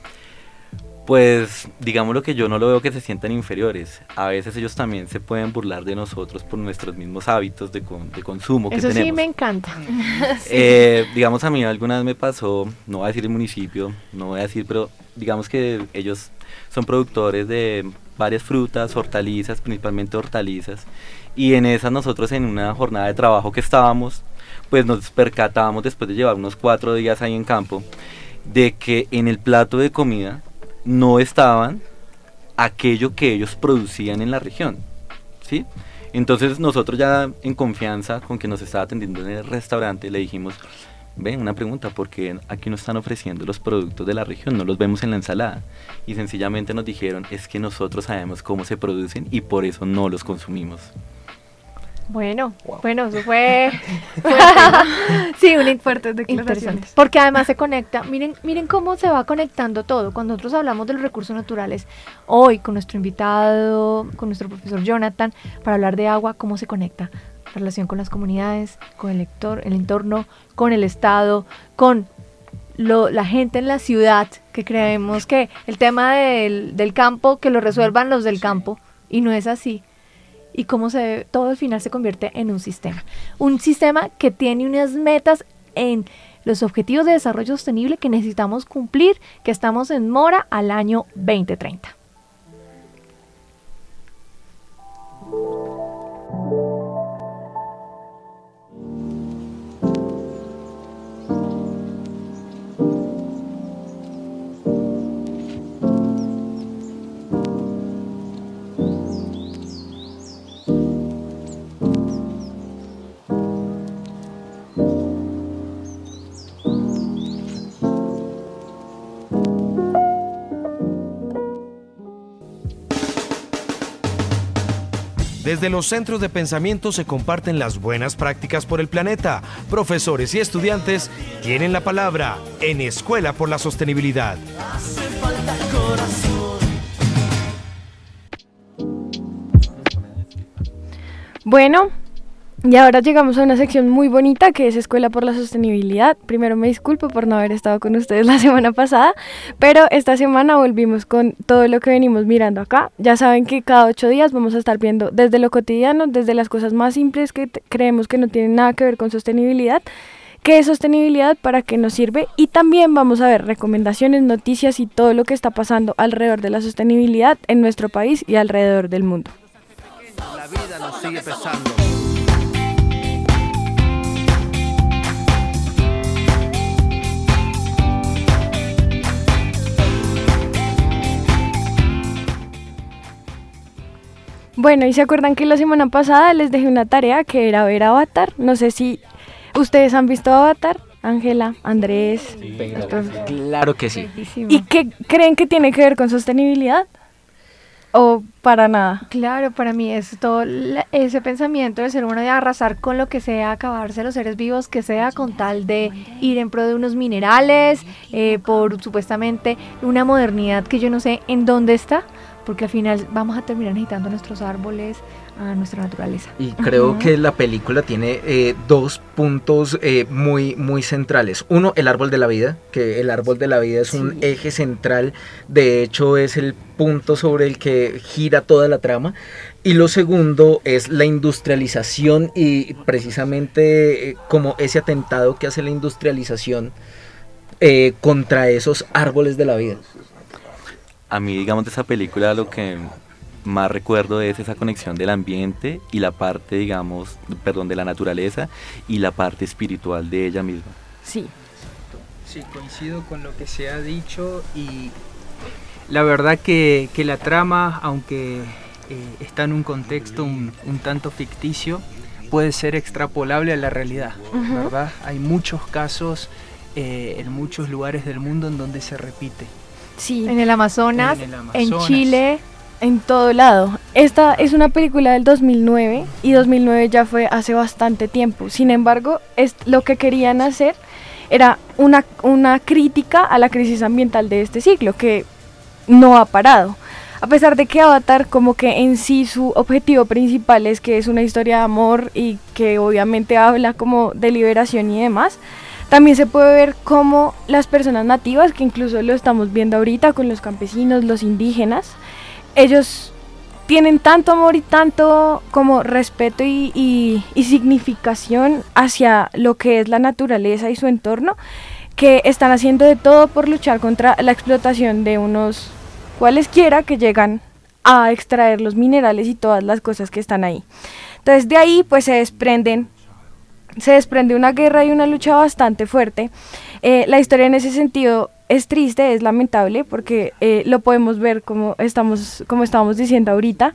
S7: Pues digamos lo que yo no lo veo que se sientan inferiores. A veces ellos también se pueden burlar de nosotros por nuestros mismos hábitos de consumo que tenemos.
S4: Eso sí me encanta.
S7: Digamos, a mí alguna vez me pasó, no voy a decir el municipio, no voy a decir, pero digamos que ellos son productores de varias frutas, hortalizas, principalmente hortalizas, y en esas nosotros en una jornada de trabajo que estábamos, pues nos percatábamos después de llevar unos 4 días ahí en campo, de que en el plato de comida no estaban aquello que ellos producían en la región, ¿sí? Entonces nosotros ya en confianza con que nos estaba atendiendo en el restaurante le dijimos, ven, una pregunta, ¿por qué aquí no están ofreciendo los productos de la región? No los vemos en la ensalada. Y sencillamente nos dijeron, es que nosotros sabemos cómo se producen y por eso no los consumimos.
S4: Bueno, eso fue
S3: sí, una
S4: fuertes declaraciones.
S3: Porque además se conecta, miren cómo se va conectando todo. Cuando nosotros hablamos de los recursos naturales, hoy con nuestro invitado, con nuestro profesor Jonathan, para hablar de agua, cómo se conecta la relación con las comunidades, con el entorno, con el Estado, con la gente en la ciudad, que creemos que el tema del campo, que lo resuelvan los del campo, y no es así. Y cómo todo al final se convierte en un sistema que tiene unas metas en los objetivos de desarrollo sostenible que necesitamos cumplir, que estamos en mora al año 2030.
S1: Desde los centros de pensamiento se comparten las buenas prácticas por el planeta. Profesores y estudiantes tienen la palabra en Escuela por la Sostenibilidad.
S4: Bueno, y ahora llegamos a una sección muy bonita que es Escuela por la Sostenibilidad. Primero me disculpo por no haber estado con ustedes la semana pasada, pero esta semana volvimos con todo lo que venimos mirando acá. Ya saben que cada 8 días vamos a estar viendo desde lo cotidiano, desde las cosas más simples que creemos que no tienen nada que ver con sostenibilidad, qué es sostenibilidad, para qué nos sirve, y también vamos a ver recomendaciones, noticias y todo lo que está pasando alrededor de la sostenibilidad en nuestro país y alrededor del mundo.
S11: La vida nos sigue pesando.
S4: Bueno, y se acuerdan que la semana pasada les dejé una tarea que era ver Avatar. No sé si ustedes han visto Avatar, Ángela, Andrés.
S5: Sí, claro que sí.
S4: ¿Y qué creen que tiene que ver con sostenibilidad? ¿O para nada?
S3: Claro, para mí es todo ese pensamiento del ser humano de arrasar con lo que sea, acabarse los seres vivos que sea, con tal de ir en pro de unos minerales, por supuestamente una modernidad que yo no sé en dónde está, porque al final vamos a terminar necesitando nuestros árboles, a nuestra naturaleza.
S5: Y creo que la película tiene 2 puntos muy, muy centrales. Uno, el árbol de la vida, que el árbol de la vida es un eje central, de hecho es el punto sobre el que gira toda la trama. Y lo segundo es la industrialización y precisamente como ese atentado que hace la industrialización contra esos árboles de la vida.
S7: A mí, digamos, de esa película lo que más recuerdo es esa conexión del ambiente y la parte, digamos, de la naturaleza y la parte espiritual de ella misma.
S6: Sí, coincido con lo que se ha dicho, y la verdad que la trama, aunque está en un contexto un tanto ficticio, puede ser extrapolable a la realidad, ¿verdad? Hay muchos casos en muchos lugares del mundo en donde se repite.
S4: Sí,
S3: en el Amazonas, en Chile,
S4: en todo lado. Esta es una película del 2009 y 2009 ya fue hace bastante tiempo. Sin embargo, lo que querían hacer era una crítica a la crisis ambiental de este siglo, que no ha parado. A pesar de que Avatar como que en sí su objetivo principal es que es una historia de amor y que obviamente habla como de liberación y demás, también se puede ver como las personas nativas, que incluso lo estamos viendo ahorita con los campesinos, los indígenas, ellos tienen tanto amor y tanto como respeto y significación hacia lo que es la naturaleza y su entorno, que están haciendo de todo por luchar contra la explotación de unos cualesquiera que llegan a extraer los minerales y todas las cosas que están ahí. Entonces de ahí pues se desprende una guerra y una lucha bastante fuerte. La historia en ese sentido es triste, es lamentable, porque lo podemos ver como estábamos diciendo ahorita,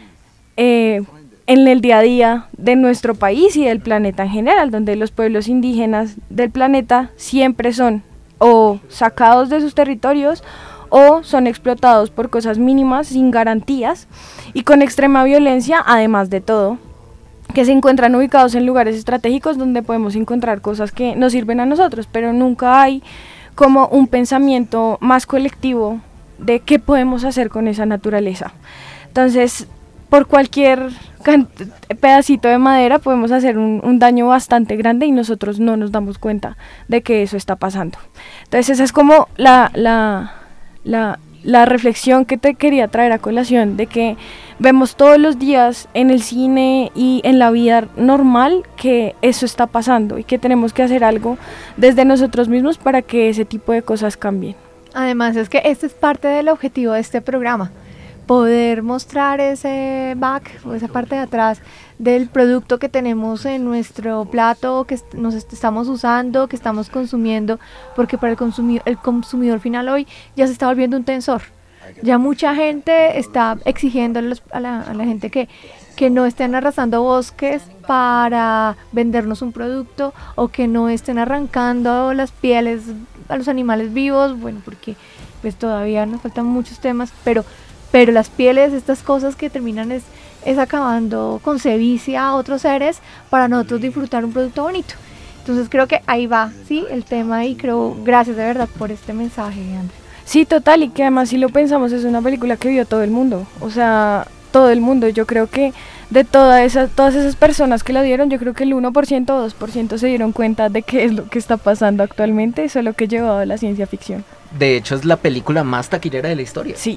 S4: en el día a día de nuestro país y del planeta en general, donde los pueblos indígenas del planeta siempre son o sacados de sus territorios o son explotados por cosas mínimas, sin garantías y con extrema violencia, además de todo, que se encuentran ubicados en lugares estratégicos donde podemos encontrar cosas que nos sirven a nosotros, pero nunca hay como un pensamiento más colectivo de qué podemos hacer con esa naturaleza. Entonces, por cualquier pedacito de madera podemos hacer un daño bastante grande y nosotros no nos damos cuenta de que eso está pasando. Entonces, esa es como la reflexión que te quería traer a colación, de que vemos todos los días en el cine y en la vida normal que eso está pasando y que tenemos que hacer algo desde nosotros mismos para que ese tipo de cosas cambien.
S3: Además es que este es parte del objetivo de este programa, poder mostrar ese back o esa parte de atrás del producto que tenemos en nuestro plato, que nos estamos usando, que estamos consumiendo, porque para el consumidor final hoy ya se está volviendo un tensor. Ya mucha gente está exigiendo a la gente que no estén arrasando bosques para vendernos un producto, o que no estén arrancando las pieles a los animales vivos, bueno, porque pues todavía nos faltan muchos temas, pero las pieles, estas cosas que terminan es acabando con sevicia a otros seres para nosotros disfrutar un producto bonito. Entonces creo que ahí va, sí, el tema, y creo, gracias de verdad por este mensaje, Andrea.
S4: Sí, total, y que además si lo pensamos es una película que vio todo el mundo, o sea, todo el mundo. Yo creo que de todas esas personas que la vieron, yo creo que el 1% o 2% se dieron cuenta de qué es lo que está pasando actualmente, solo que llevado a la ciencia ficción.
S5: De hecho es la película más taquillera de la historia.
S4: Sí.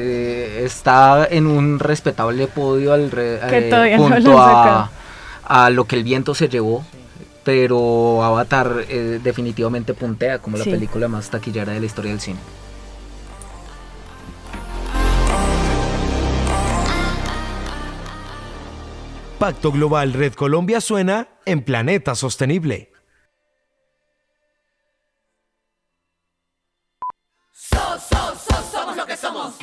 S5: Está en un respetable podio
S4: junto
S5: a Lo que el viento se llevó, pero Avatar definitivamente puntea como la película más taquillera de la historia del cine.
S1: Pacto Global Red Colombia suena en Planeta Sostenible.
S2: Somos lo que somos.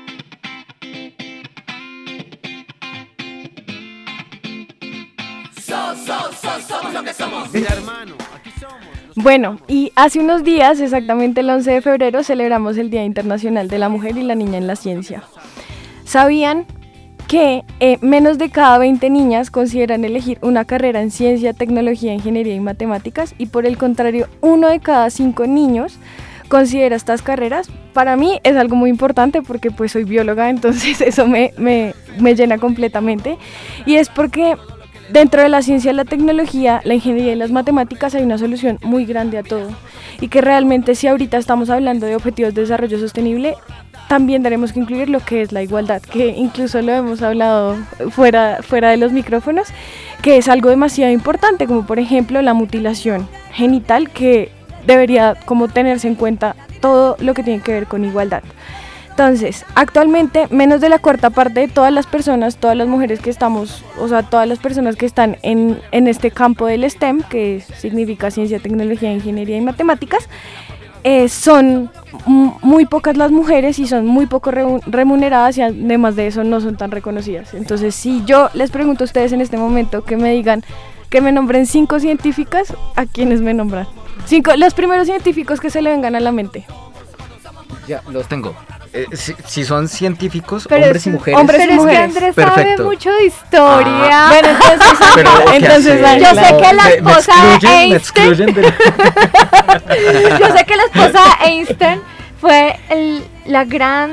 S2: Somos lo que somos.
S11: Mira, hermano, aquí somos.
S4: Bueno, y hace unos días, exactamente el 11 de febrero, celebramos el Día Internacional de la Mujer y la Niña en la Ciencia. ¿Sabían que menos de cada 20 niñas consideran elegir una carrera en ciencia, tecnología, ingeniería y matemáticas? Y por el contrario, 1 de cada 5 niños considera estas carreras. Para mí es algo muy importante porque pues soy bióloga, entonces eso me llena completamente. Y es porque dentro de la ciencia, la tecnología, la ingeniería y las matemáticas hay una solución muy grande a todo. Y que realmente si ahorita estamos hablando de objetivos de desarrollo sostenible, también tenemos que incluir lo que es la igualdad, que incluso lo hemos hablado fuera de los micrófonos, que es algo demasiado importante, como por ejemplo la mutilación genital, que debería como tenerse en cuenta todo lo que tiene que ver con igualdad. Entonces, actualmente menos de la cuarta parte de todas las personas, todas las mujeres que estamos, o sea, todas las personas que están en este campo del STEM, que significa ciencia, tecnología, ingeniería y matemáticas, son muy pocas las mujeres y son muy poco remuneradas, y además de eso no son tan reconocidas. Entonces, si yo les pregunto a ustedes en este momento que me digan, que me nombren 5 científicas, ¿a quiénes me nombran? 5, los primeros científicos que se le vengan a la mente.
S5: Ya, los tengo. Si son científicos,
S3: pero
S5: hombres y mujeres.
S3: Hombres y mujeres. Es que Andrés sabe mucho de historia. Bueno, entonces yo sé que la esposa de Einstein. Yo sé que la esposa de Einstein fue la gran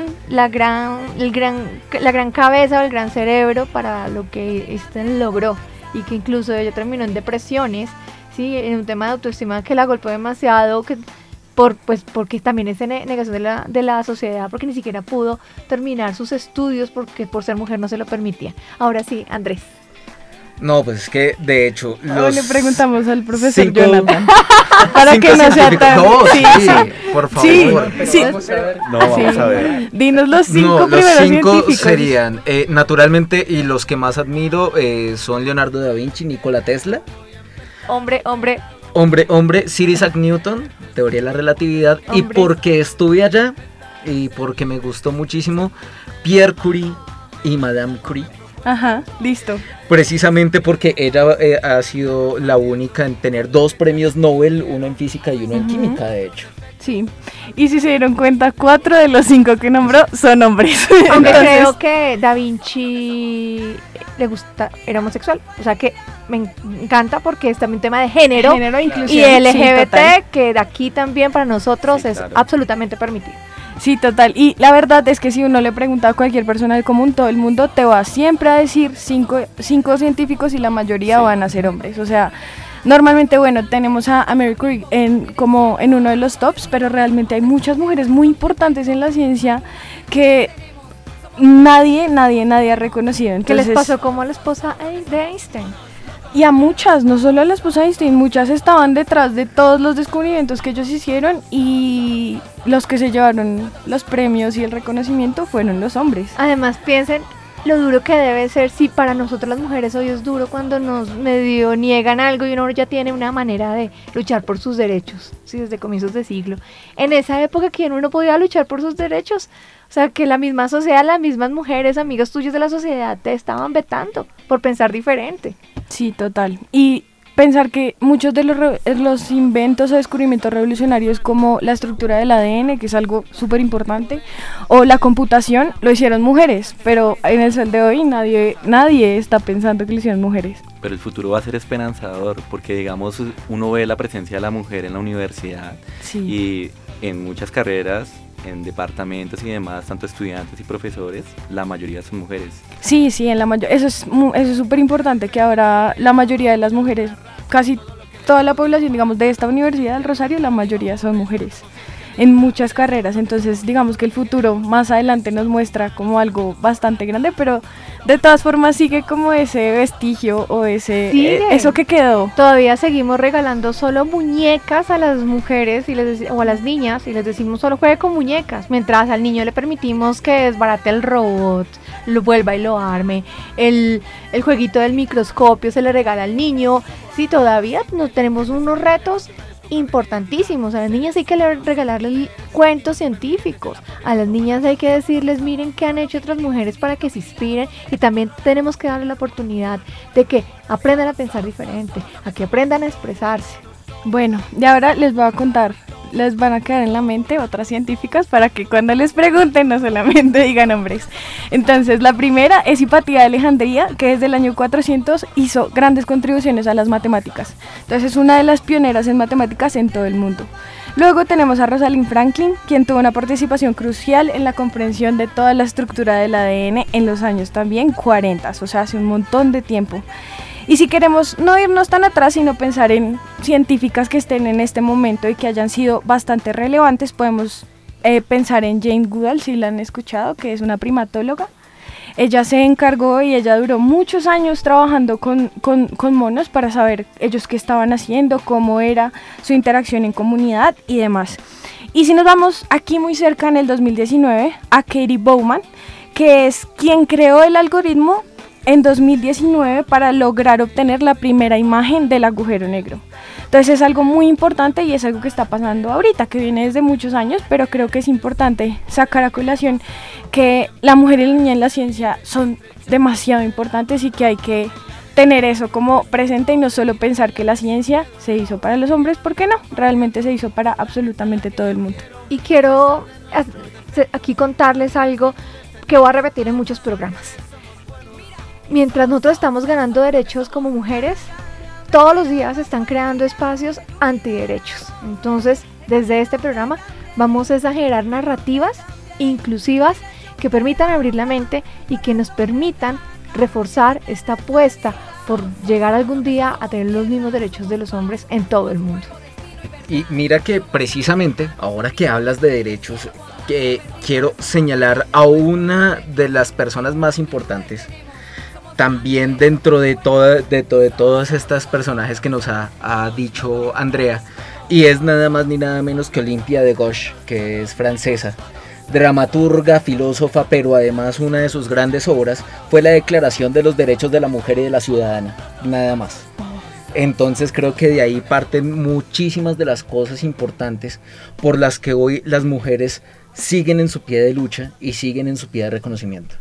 S3: cabeza o el gran cerebro para lo que Einstein logró, y que incluso ella terminó en depresiones, sí, en un tema de autoestima que la golpeó demasiado, porque también es negación de la sociedad, porque ni siquiera pudo terminar sus estudios porque por ser mujer no se lo permitía. Ahora sí, Andrés.
S5: No, pues es que de hecho
S4: le preguntamos al profesor Jonathan para que no sea tan...
S5: Sí, por favor.
S4: Sí.
S7: Vamos a ver.
S4: Dinos los 5 primeros científicos.
S5: Los 5 serían, naturalmente, y los que más admiro son Leonardo da Vinci, Nikola Tesla.
S3: Hombre,
S5: Sir Isaac Newton, teoría de la relatividad. Hombre. Y porque estuve allá y porque me gustó muchísimo, Pierre Curie y Madame Curie.
S4: Ajá, listo.
S5: Precisamente porque ella ha sido la única en tener 2 premios Nobel, uno en física y uno en química, de hecho.
S4: Sí, y si se dieron cuenta, 4 de los 5 que nombró son hombres.
S3: Aunque creo que Da Vinci era homosexual, o sea que me encanta porque es también un tema de género inclusión, y LGBT, sí, que de aquí también para nosotros sí, es absolutamente permitido.
S4: Sí, total, y la verdad es que si uno le pregunta a cualquier persona del común, todo el mundo te va siempre a decir 5 científicos y la mayoría van a ser hombres, o sea... Normalmente, bueno, tenemos a Marie Curie como en uno de los tops, pero realmente hay muchas mujeres muy importantes en la ciencia que nadie ha reconocido. Entonces,
S3: ¿qué les pasó como a la esposa de Einstein?
S4: Y a muchas, no solo a la esposa de Einstein, muchas estaban detrás de todos los descubrimientos que ellos hicieron, y los que se llevaron los premios y el reconocimiento fueron los hombres.
S3: Además, piensen lo duro que debe ser, si para nosotros las mujeres hoy es duro cuando nos medio niegan algo y uno ya tiene una manera de luchar por sus derechos, sí, desde comienzos de siglo. En esa época, ¿quién uno podía luchar por sus derechos? O sea, que la misma sociedad, las mismas mujeres, amigas tuyas de la sociedad, te estaban vetando por pensar diferente.
S4: Sí, total. Y pensar que muchos de los inventos o descubrimientos revolucionarios, como la estructura del ADN, que es algo súper importante, o la computación, lo hicieron mujeres, pero en el sol de hoy nadie está pensando que lo hicieron mujeres.
S7: Pero el futuro va a ser esperanzador, porque digamos uno ve la presencia de la mujer en la universidad, sí, y en muchas carreras, en departamentos y demás, tanto estudiantes y profesores, la mayoría son mujeres.
S4: Sí, eso es súper importante, que ahora la mayoría de las mujeres, casi toda la población, digamos, de esta Universidad del Rosario, la mayoría son mujeres en muchas carreras. Entonces digamos que el futuro más adelante nos muestra como algo bastante grande, pero de todas formas sigue como ese vestigio o eso que quedó.
S3: Todavía seguimos regalando solo muñecas a las mujeres o a las niñas, y les decimos solo juegue con muñecas, mientras al niño le permitimos que desbarate el robot, lo vuelva y lo arme, el jueguito del microscopio se le regala al niño. Sí, todavía no tenemos unos retos importantísimos. A las niñas hay que regalarles cuentos científicos, a las niñas hay que decirles miren qué han hecho otras mujeres para que se inspiren, y también tenemos que darles la oportunidad de que aprendan a pensar diferente, a que aprendan a expresarse.
S4: Bueno, y ahora les voy a contar, les van a quedar en la mente otras científicas para que cuando les pregunten no solamente digan nombres. Entonces, la primera es Hipatía de Alejandría, que desde el año 400 hizo grandes contribuciones a las matemáticas. Entonces, es una de las pioneras en matemáticas en todo el mundo. Luego tenemos a Rosalind Franklin, quien tuvo una participación crucial en la comprensión de toda la estructura del ADN en los años también 40, o sea, hace un montón de tiempo. Y si queremos no irnos tan atrás, sino pensar en científicas que estén en este momento y que hayan sido bastante relevantes, podemos pensar en Jane Goodall, si la han escuchado, que es una primatóloga. Ella se encargó y ella duró muchos años trabajando con monos para saber ellos qué estaban haciendo, cómo era su interacción en comunidad y demás. Y si nos vamos aquí muy cerca, en el 2019, a Katie Bowman, que es quien creó el algoritmo en 2019 para lograr obtener la primera imagen del agujero negro. Entonces es algo muy importante y es algo que está pasando ahorita, que viene desde muchos años, pero creo que es importante sacar a colación que la mujer y la niña en la ciencia son demasiado importantes y que hay que tener eso como presente y no solo pensar que la ciencia se hizo para los hombres, porque no, realmente se hizo para absolutamente todo el mundo.
S3: Y quiero aquí contarles algo que voy a repetir en muchos programas. Mientras nosotros estamos ganando derechos como mujeres, todos los días se están creando espacios antiderechos. Entonces, desde este programa vamos a generar narrativas inclusivas que permitan abrir la mente y que nos permitan reforzar esta apuesta por llegar algún día a tener los mismos derechos de los hombres en todo el mundo.
S5: Y mira que precisamente, ahora que hablas de derechos, quiero señalar a una de las personas más importantes, también dentro de todos estos personajes que nos ha dicho Andrea, y es nada más ni nada menos que Olympia de Gouges, que es francesa, dramaturga, filósofa, pero además una de sus grandes obras fue la Declaración de los Derechos de la Mujer y de la Ciudadana, nada más. Entonces creo que de ahí parten muchísimas de las cosas importantes por las que hoy las mujeres siguen en su pie de lucha y siguen en su pie de reconocimiento.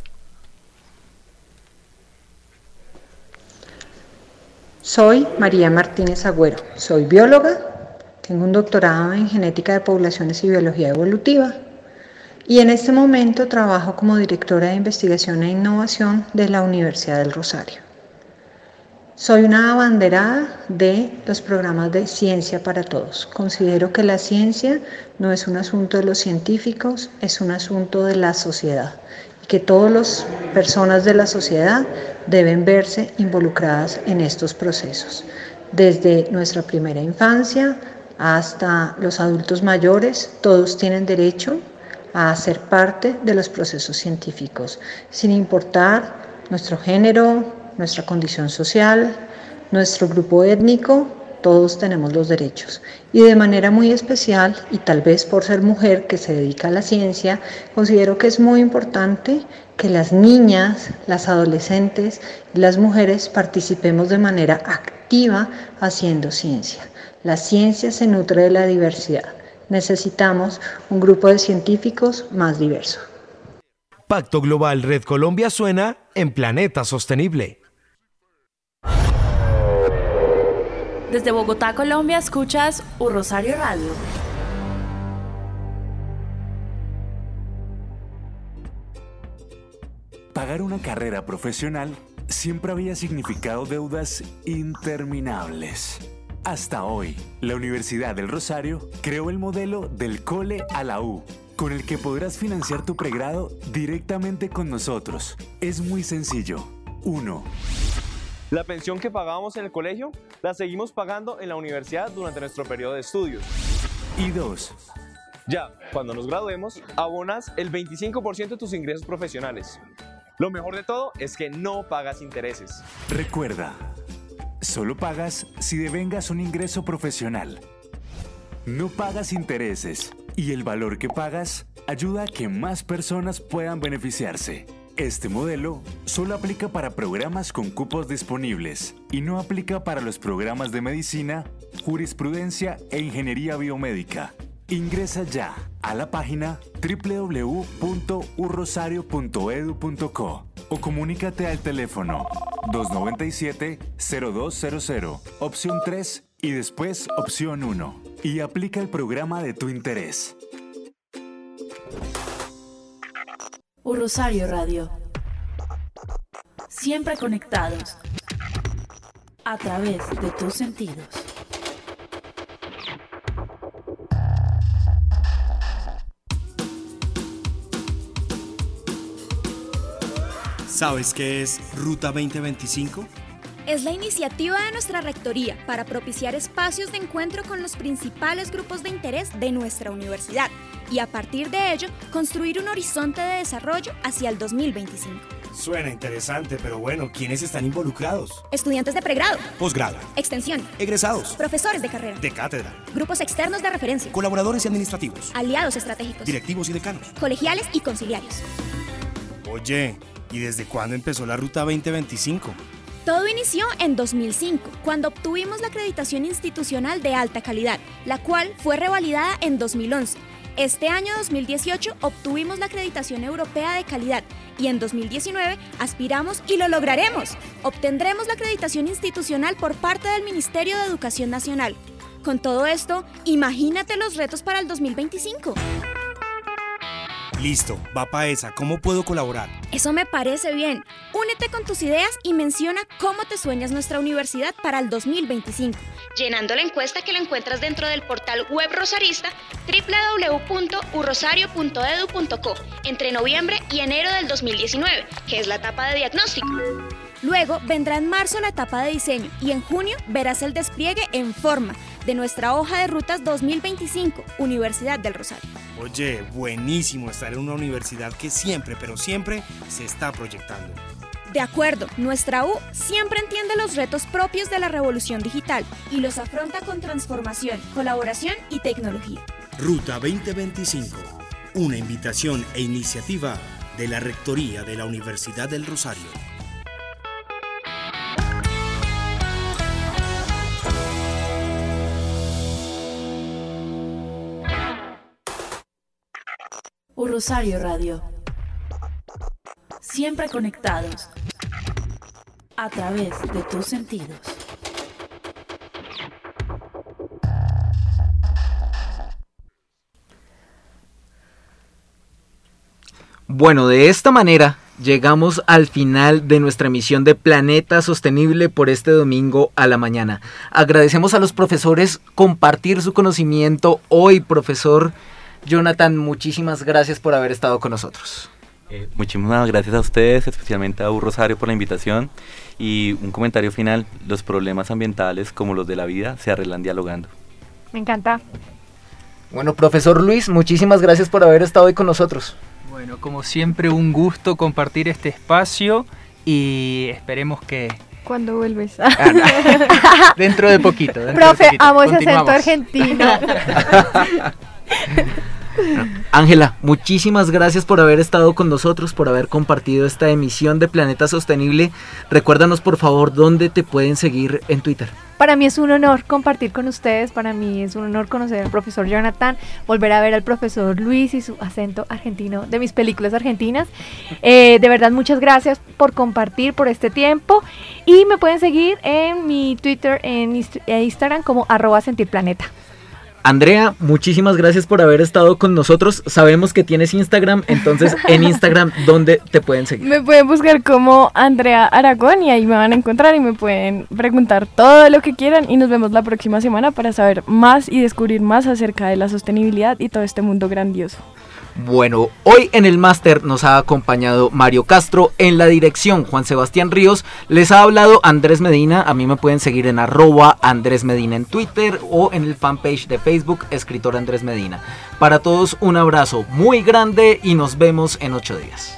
S12: Soy María Martínez Agüero, soy bióloga, tengo un doctorado en genética de poblaciones y biología evolutiva y en este momento trabajo como directora de investigación e innovación de la Universidad del Rosario. Soy una abanderada de los programas de Ciencia para Todos. Considero que la ciencia no es un asunto de los científicos, es un asunto de la sociedad y que todas las personas de la sociedad deben verse involucradas en estos procesos. Desde nuestra primera infancia hasta los adultos mayores, todos tienen derecho a ser parte de los procesos científicos, sin importar nuestro género, nuestra condición social, nuestro grupo étnico, todos tenemos los derechos. Y de manera muy especial, y tal vez por ser mujer que se dedica a la ciencia, considero que es muy importante que las niñas, las adolescentes y las mujeres participemos de manera activa haciendo ciencia. La ciencia se nutre de la diversidad. Necesitamos un grupo de científicos más diverso.
S1: Pacto Global Red Colombia suena en Planeta Sostenible.
S13: Desde Bogotá, Colombia, escuchas Rosario Radio.
S14: Pagar una carrera profesional siempre había significado deudas interminables. Hasta hoy, la Universidad del Rosario creó el modelo del Cole a la U, con el que podrás financiar tu pregrado directamente con nosotros. Es muy sencillo. 1.
S15: La pensión que pagábamos en el colegio, la seguimos pagando en la universidad durante nuestro periodo de estudios.
S14: Y 2.
S15: Ya, cuando nos graduemos, abonas el 25% de tus ingresos profesionales. Lo mejor de todo es que no pagas intereses.
S14: Recuerda, solo pagas si devengas un ingreso profesional. No pagas intereses y el valor que pagas ayuda a que más personas puedan beneficiarse. Este modelo solo aplica para programas con cupos disponibles y no aplica para los programas de medicina, jurisprudencia e ingeniería biomédica. Ingresa ya a la página www.urrosario.edu.co o comunícate al teléfono 297-0200, opción 3 y después opción 1 y aplica el programa de tu interés.
S13: Rosario Radio. Siempre conectados a través de tus sentidos.
S16: ¿Sabes qué es Ruta 2025?
S17: Es la iniciativa de nuestra rectoría para propiciar espacios de encuentro con los principales grupos de interés de nuestra universidad y a partir de ello construir un horizonte de desarrollo hacia el 2025.
S16: Suena interesante, pero bueno, ¿quiénes están involucrados?
S17: Estudiantes de pregrado,
S16: posgrado,
S17: extensión,
S16: egresados,
S17: profesores de carrera,
S16: de cátedra,
S17: grupos externos de referencia,
S16: colaboradores y administrativos,
S17: aliados estratégicos,
S16: directivos y decanos,
S17: colegiales y conciliarios.
S16: Oye, ¿y desde cuándo empezó la Ruta 2025?
S17: Todo inició en 2005, cuando obtuvimos la acreditación institucional de alta calidad, la cual fue revalidada en 2011. Este año 2018 obtuvimos la acreditación europea de calidad y en 2019 aspiramos y lo lograremos. Obtendremos la acreditación institucional por parte del Ministerio de Educación Nacional. Con todo esto, imagínate los retos para el 2025.
S16: Listo, va pa' esa. ¿Cómo puedo colaborar?
S17: Eso me parece bien. Únete con tus ideas y menciona cómo te sueñas nuestra universidad para el 2025, llenando la encuesta que la encuentras dentro del portal web rosarista www.urrosario.edu.co entre noviembre y enero del 2019, que es la etapa de diagnóstico. Luego vendrá en marzo la etapa de diseño y en junio verás el despliegue en forma de nuestra hoja de rutas 2025, Universidad del Rosario.
S16: Oye, buenísimo estar en una universidad que siempre, pero siempre se está proyectando.
S17: De acuerdo, nuestra U siempre entiende los retos propios de la revolución digital y los afronta con transformación, colaboración y tecnología.
S16: Ruta 2025, una invitación e iniciativa de la Rectoría de la Universidad del Rosario.
S13: Rosario Radio. Siempre conectados a través de tus sentidos.
S5: Bueno, de esta manera llegamos al final de nuestra emisión de Planeta Sostenible por este domingo a la mañana. Agradecemos a los profesores compartir su conocimiento hoy, profesor Jonathan, muchísimas gracias por haber estado con nosotros.
S7: Muchísimas gracias a ustedes, especialmente a U Rosario por la invitación. Y un comentario final: los problemas ambientales, como los de la vida, se arreglan dialogando.
S3: Me encanta.
S5: Bueno, profesor Luis, muchísimas gracias por haber estado hoy con nosotros.
S6: Bueno, como siempre, un gusto compartir este espacio y esperemos que...
S4: ¿Cuándo vuelves?
S6: Dentro de poquito.
S3: Profe, amo ese acento argentino.
S5: Ángela, muchísimas gracias por haber estado con nosotros, por haber compartido esta emisión de Planeta Sostenible. Recuérdanos, por favor, dónde te pueden seguir en Twitter.
S3: Para mí es un honor compartir con ustedes, para mí es un honor conocer al profesor Jonathan, volver a ver al profesor Luis y su acento argentino de mis películas argentinas. De verdad, muchas gracias por compartir, por este tiempo, y me pueden seguir en mi Twitter, en Instagram como @sentirplaneta.
S5: Andrea, muchísimas gracias por haber estado con nosotros. Sabemos que tienes Instagram, entonces en Instagram, ¿dónde te pueden seguir?
S4: Me pueden buscar como Andrea Aragón y ahí me van a encontrar y me pueden preguntar todo lo que quieran y nos vemos la próxima semana para saber más y descubrir más acerca de la sostenibilidad y todo este mundo grandioso.
S5: Bueno, hoy en el máster nos ha acompañado Mario Castro, en la dirección Juan Sebastián Ríos, les ha hablado Andrés Medina. A mí me pueden seguir en @Andrés Medina en Twitter o en el fanpage de Facebook, escritor Andrés Medina. Para todos un abrazo muy grande y nos vemos en 8 días.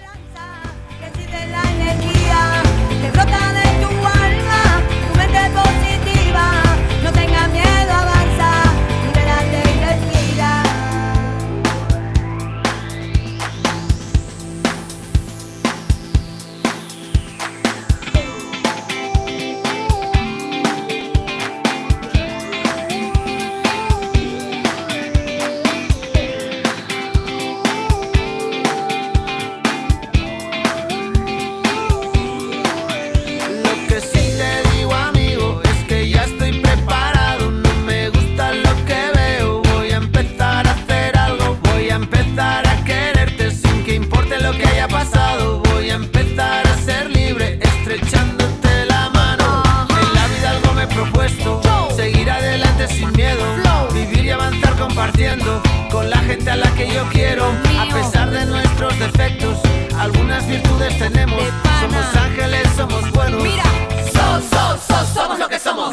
S11: Con la gente a la que yo quiero, a pesar de nuestros defectos, algunas virtudes tenemos. Somos ángeles, somos buenos. Mira, somos lo que somos.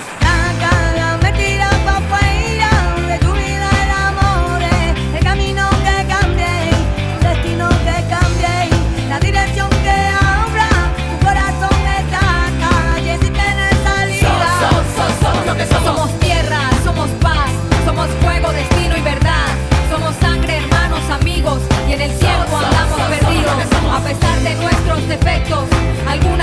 S18: Somos tierra, somos paz, somos fuego, destino y verdad. Somos sangre, hermanos, amigos, y en el tiempo andamos perdidos. A pesar de nuestros defectos, algunos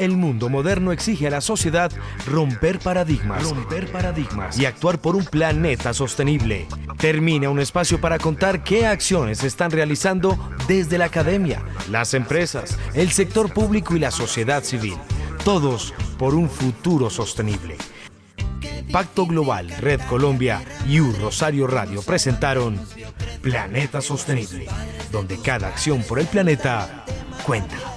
S1: El mundo moderno exige a la sociedad romper paradigmas y actuar por un planeta sostenible. Termina un espacio para contar qué acciones se están realizando desde la academia, las empresas, el sector público y la sociedad civil. Todos por un futuro sostenible. Pacto Global, Red Colombia y Rosario Radio presentaron Planeta Sostenible, donde cada acción por el planeta cuenta.